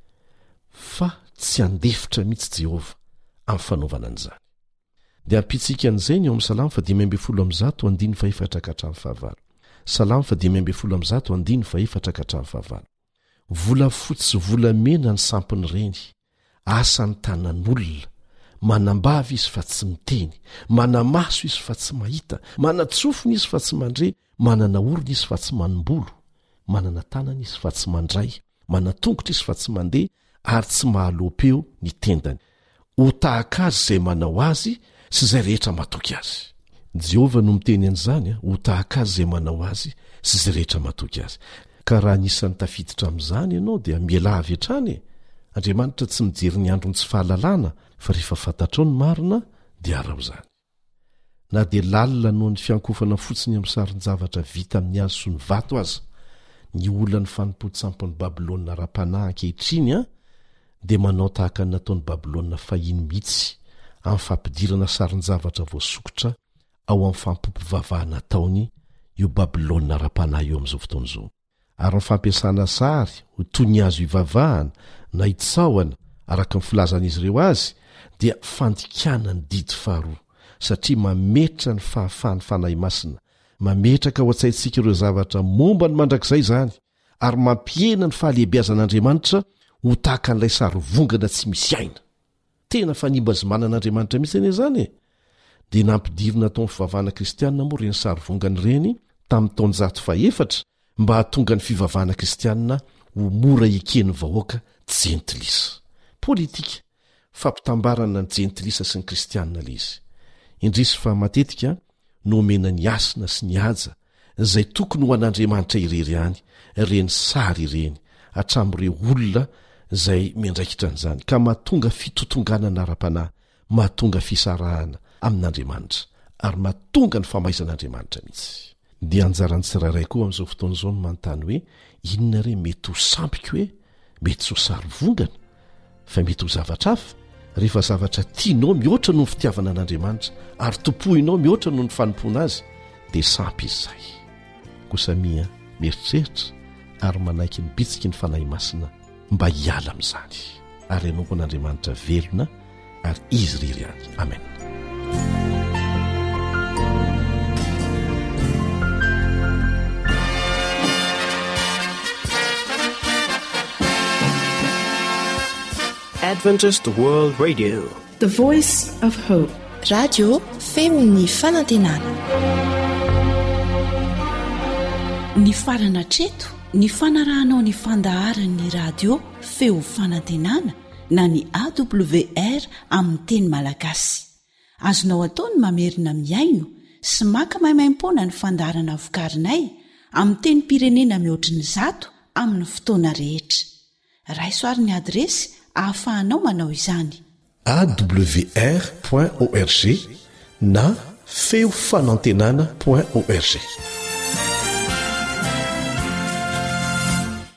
fa tsy andefitra mihitsy Jehovah amin'ny fanaovana an'izany. Dia ampitsika an'izay ny eo amin'ny Salamo fadimy amby folo amby zato andiny fa efatra ka hatramin'ny fahavalo. Salamo fadimy amby folo amby zato andiny fa efatra ka hatramin'ny fahavalo. Vola fotsy sy vola mena ny sampony reny, asan'ny tanan'olona, manambava izy fa tsy miteny, manamaso izy fa tsy mahita, manatsofina izy fa tsy mandre, manana orona izy fa tsy manom-bolo, manana tanana izy fa tsy mandray, manatongotra izy fa tsy mandeha, ary tsy mahaloapeo ny tendany. Ho tahaka azy izay manao azy sy izay rehetra matoky azy. Jehovah no miteny an'izany, ho tahaka azy izay manao azy sy izay rehetra matoky azy. Ka raha nisan'ny tafiditra amin'izany ianao dia miala avy hatrany. Andriamanitra tsy mijery ny androny tsy fahalalana, fa rehefa fantatrao ny marina dia arao izany. Na dia lalina noho ny fiankofana fotsiny amin'ny sarin-javatra vita amin'ny hazo sy ny vato aza, ny olona ny fanompo-tsampony Babilôna ra-panahy ankehitriny a, dia manao tahaka ny nataon'ny Babilôna fahiny mihitsy amin'ny fampidirana sarin-javatra voasokotra ao amin'ny fampompivavahana taony io Babilôna ra-panahy eo amin'izao fotoana izao. Ary ny fampiasana sary ho toy ny azo ivavahana na hitsaoana araka ny filazan'izy ireo azy dia fandikana ny didy faharoa, satria mametra ny fahafahany fanahy masina, mametraka ho antsaintsika ireo zavatra momba ny mandrakizay izany, ary mampiena ny fahalehibiazan'Andriamanitra ho tahaka an'ilay sary vongana tsy misy aina. Tena fanimbazimanan'Andriamanitra mihitsy anie izany e. Dia nampidirina tao amin'ny fivavahana kristianina moa ireny sary vongana ireny tamin'ny taona zato fa efatra mba hahatonga ny fivavahana kristianina ho mora eken'ny vahoaka jentilisa. Politika fampitambarana ny jentilisa sy ny kristianina ilay izy. Indrisy fa matetika no omena ny asina sy ny haja izay tokony ho an'Andriamanitra irery ihany ireny sary ireny hatramin'ireo olona izay miandraikitra an'izany, ka mahatonga fitotonganana ara-panahy, mahatonga fisarahana amin'Andriamanitra ary mahatonga ny famaizan'Andriamanitra mihitsy. Dia anjarany tsirairay koa amin'izao fotoana izao no manontany hoe inona re mety ho sampika hoe mety ho sary vongana fa mety ho zavatra hafa rehefa zavatra tianao mihoatra noho ny fitiavana an'Andriamanitra ary topohinao mihoatra noho ny fanompoana azy dia sampy izy izay. Kosa mia mieritreritra ary manaiky ny bitsiky ny fanahy masina mba hiala amin'izany ary ianao koa n'Andriamanitra velona ary izy rery ihany. Amen. Adventist World Radio, the voice of hope. Radio Femon'ny Fanantenana. Ny farana treto, ny fanarahanao ny fandaharan'ny radio Feo Fanantenana na ny A W R amin'ny teny malagasy. Azonao ataony mamerina miaino sy maka maimaimpona ny fandaharana vokarinay amin'ny teny pirenena mihoatriny zato amin'ny fotoana rehetra. Raisoaryn'ny adresy ahafahanao manao izany. A W R point org na feo fanantenana point org.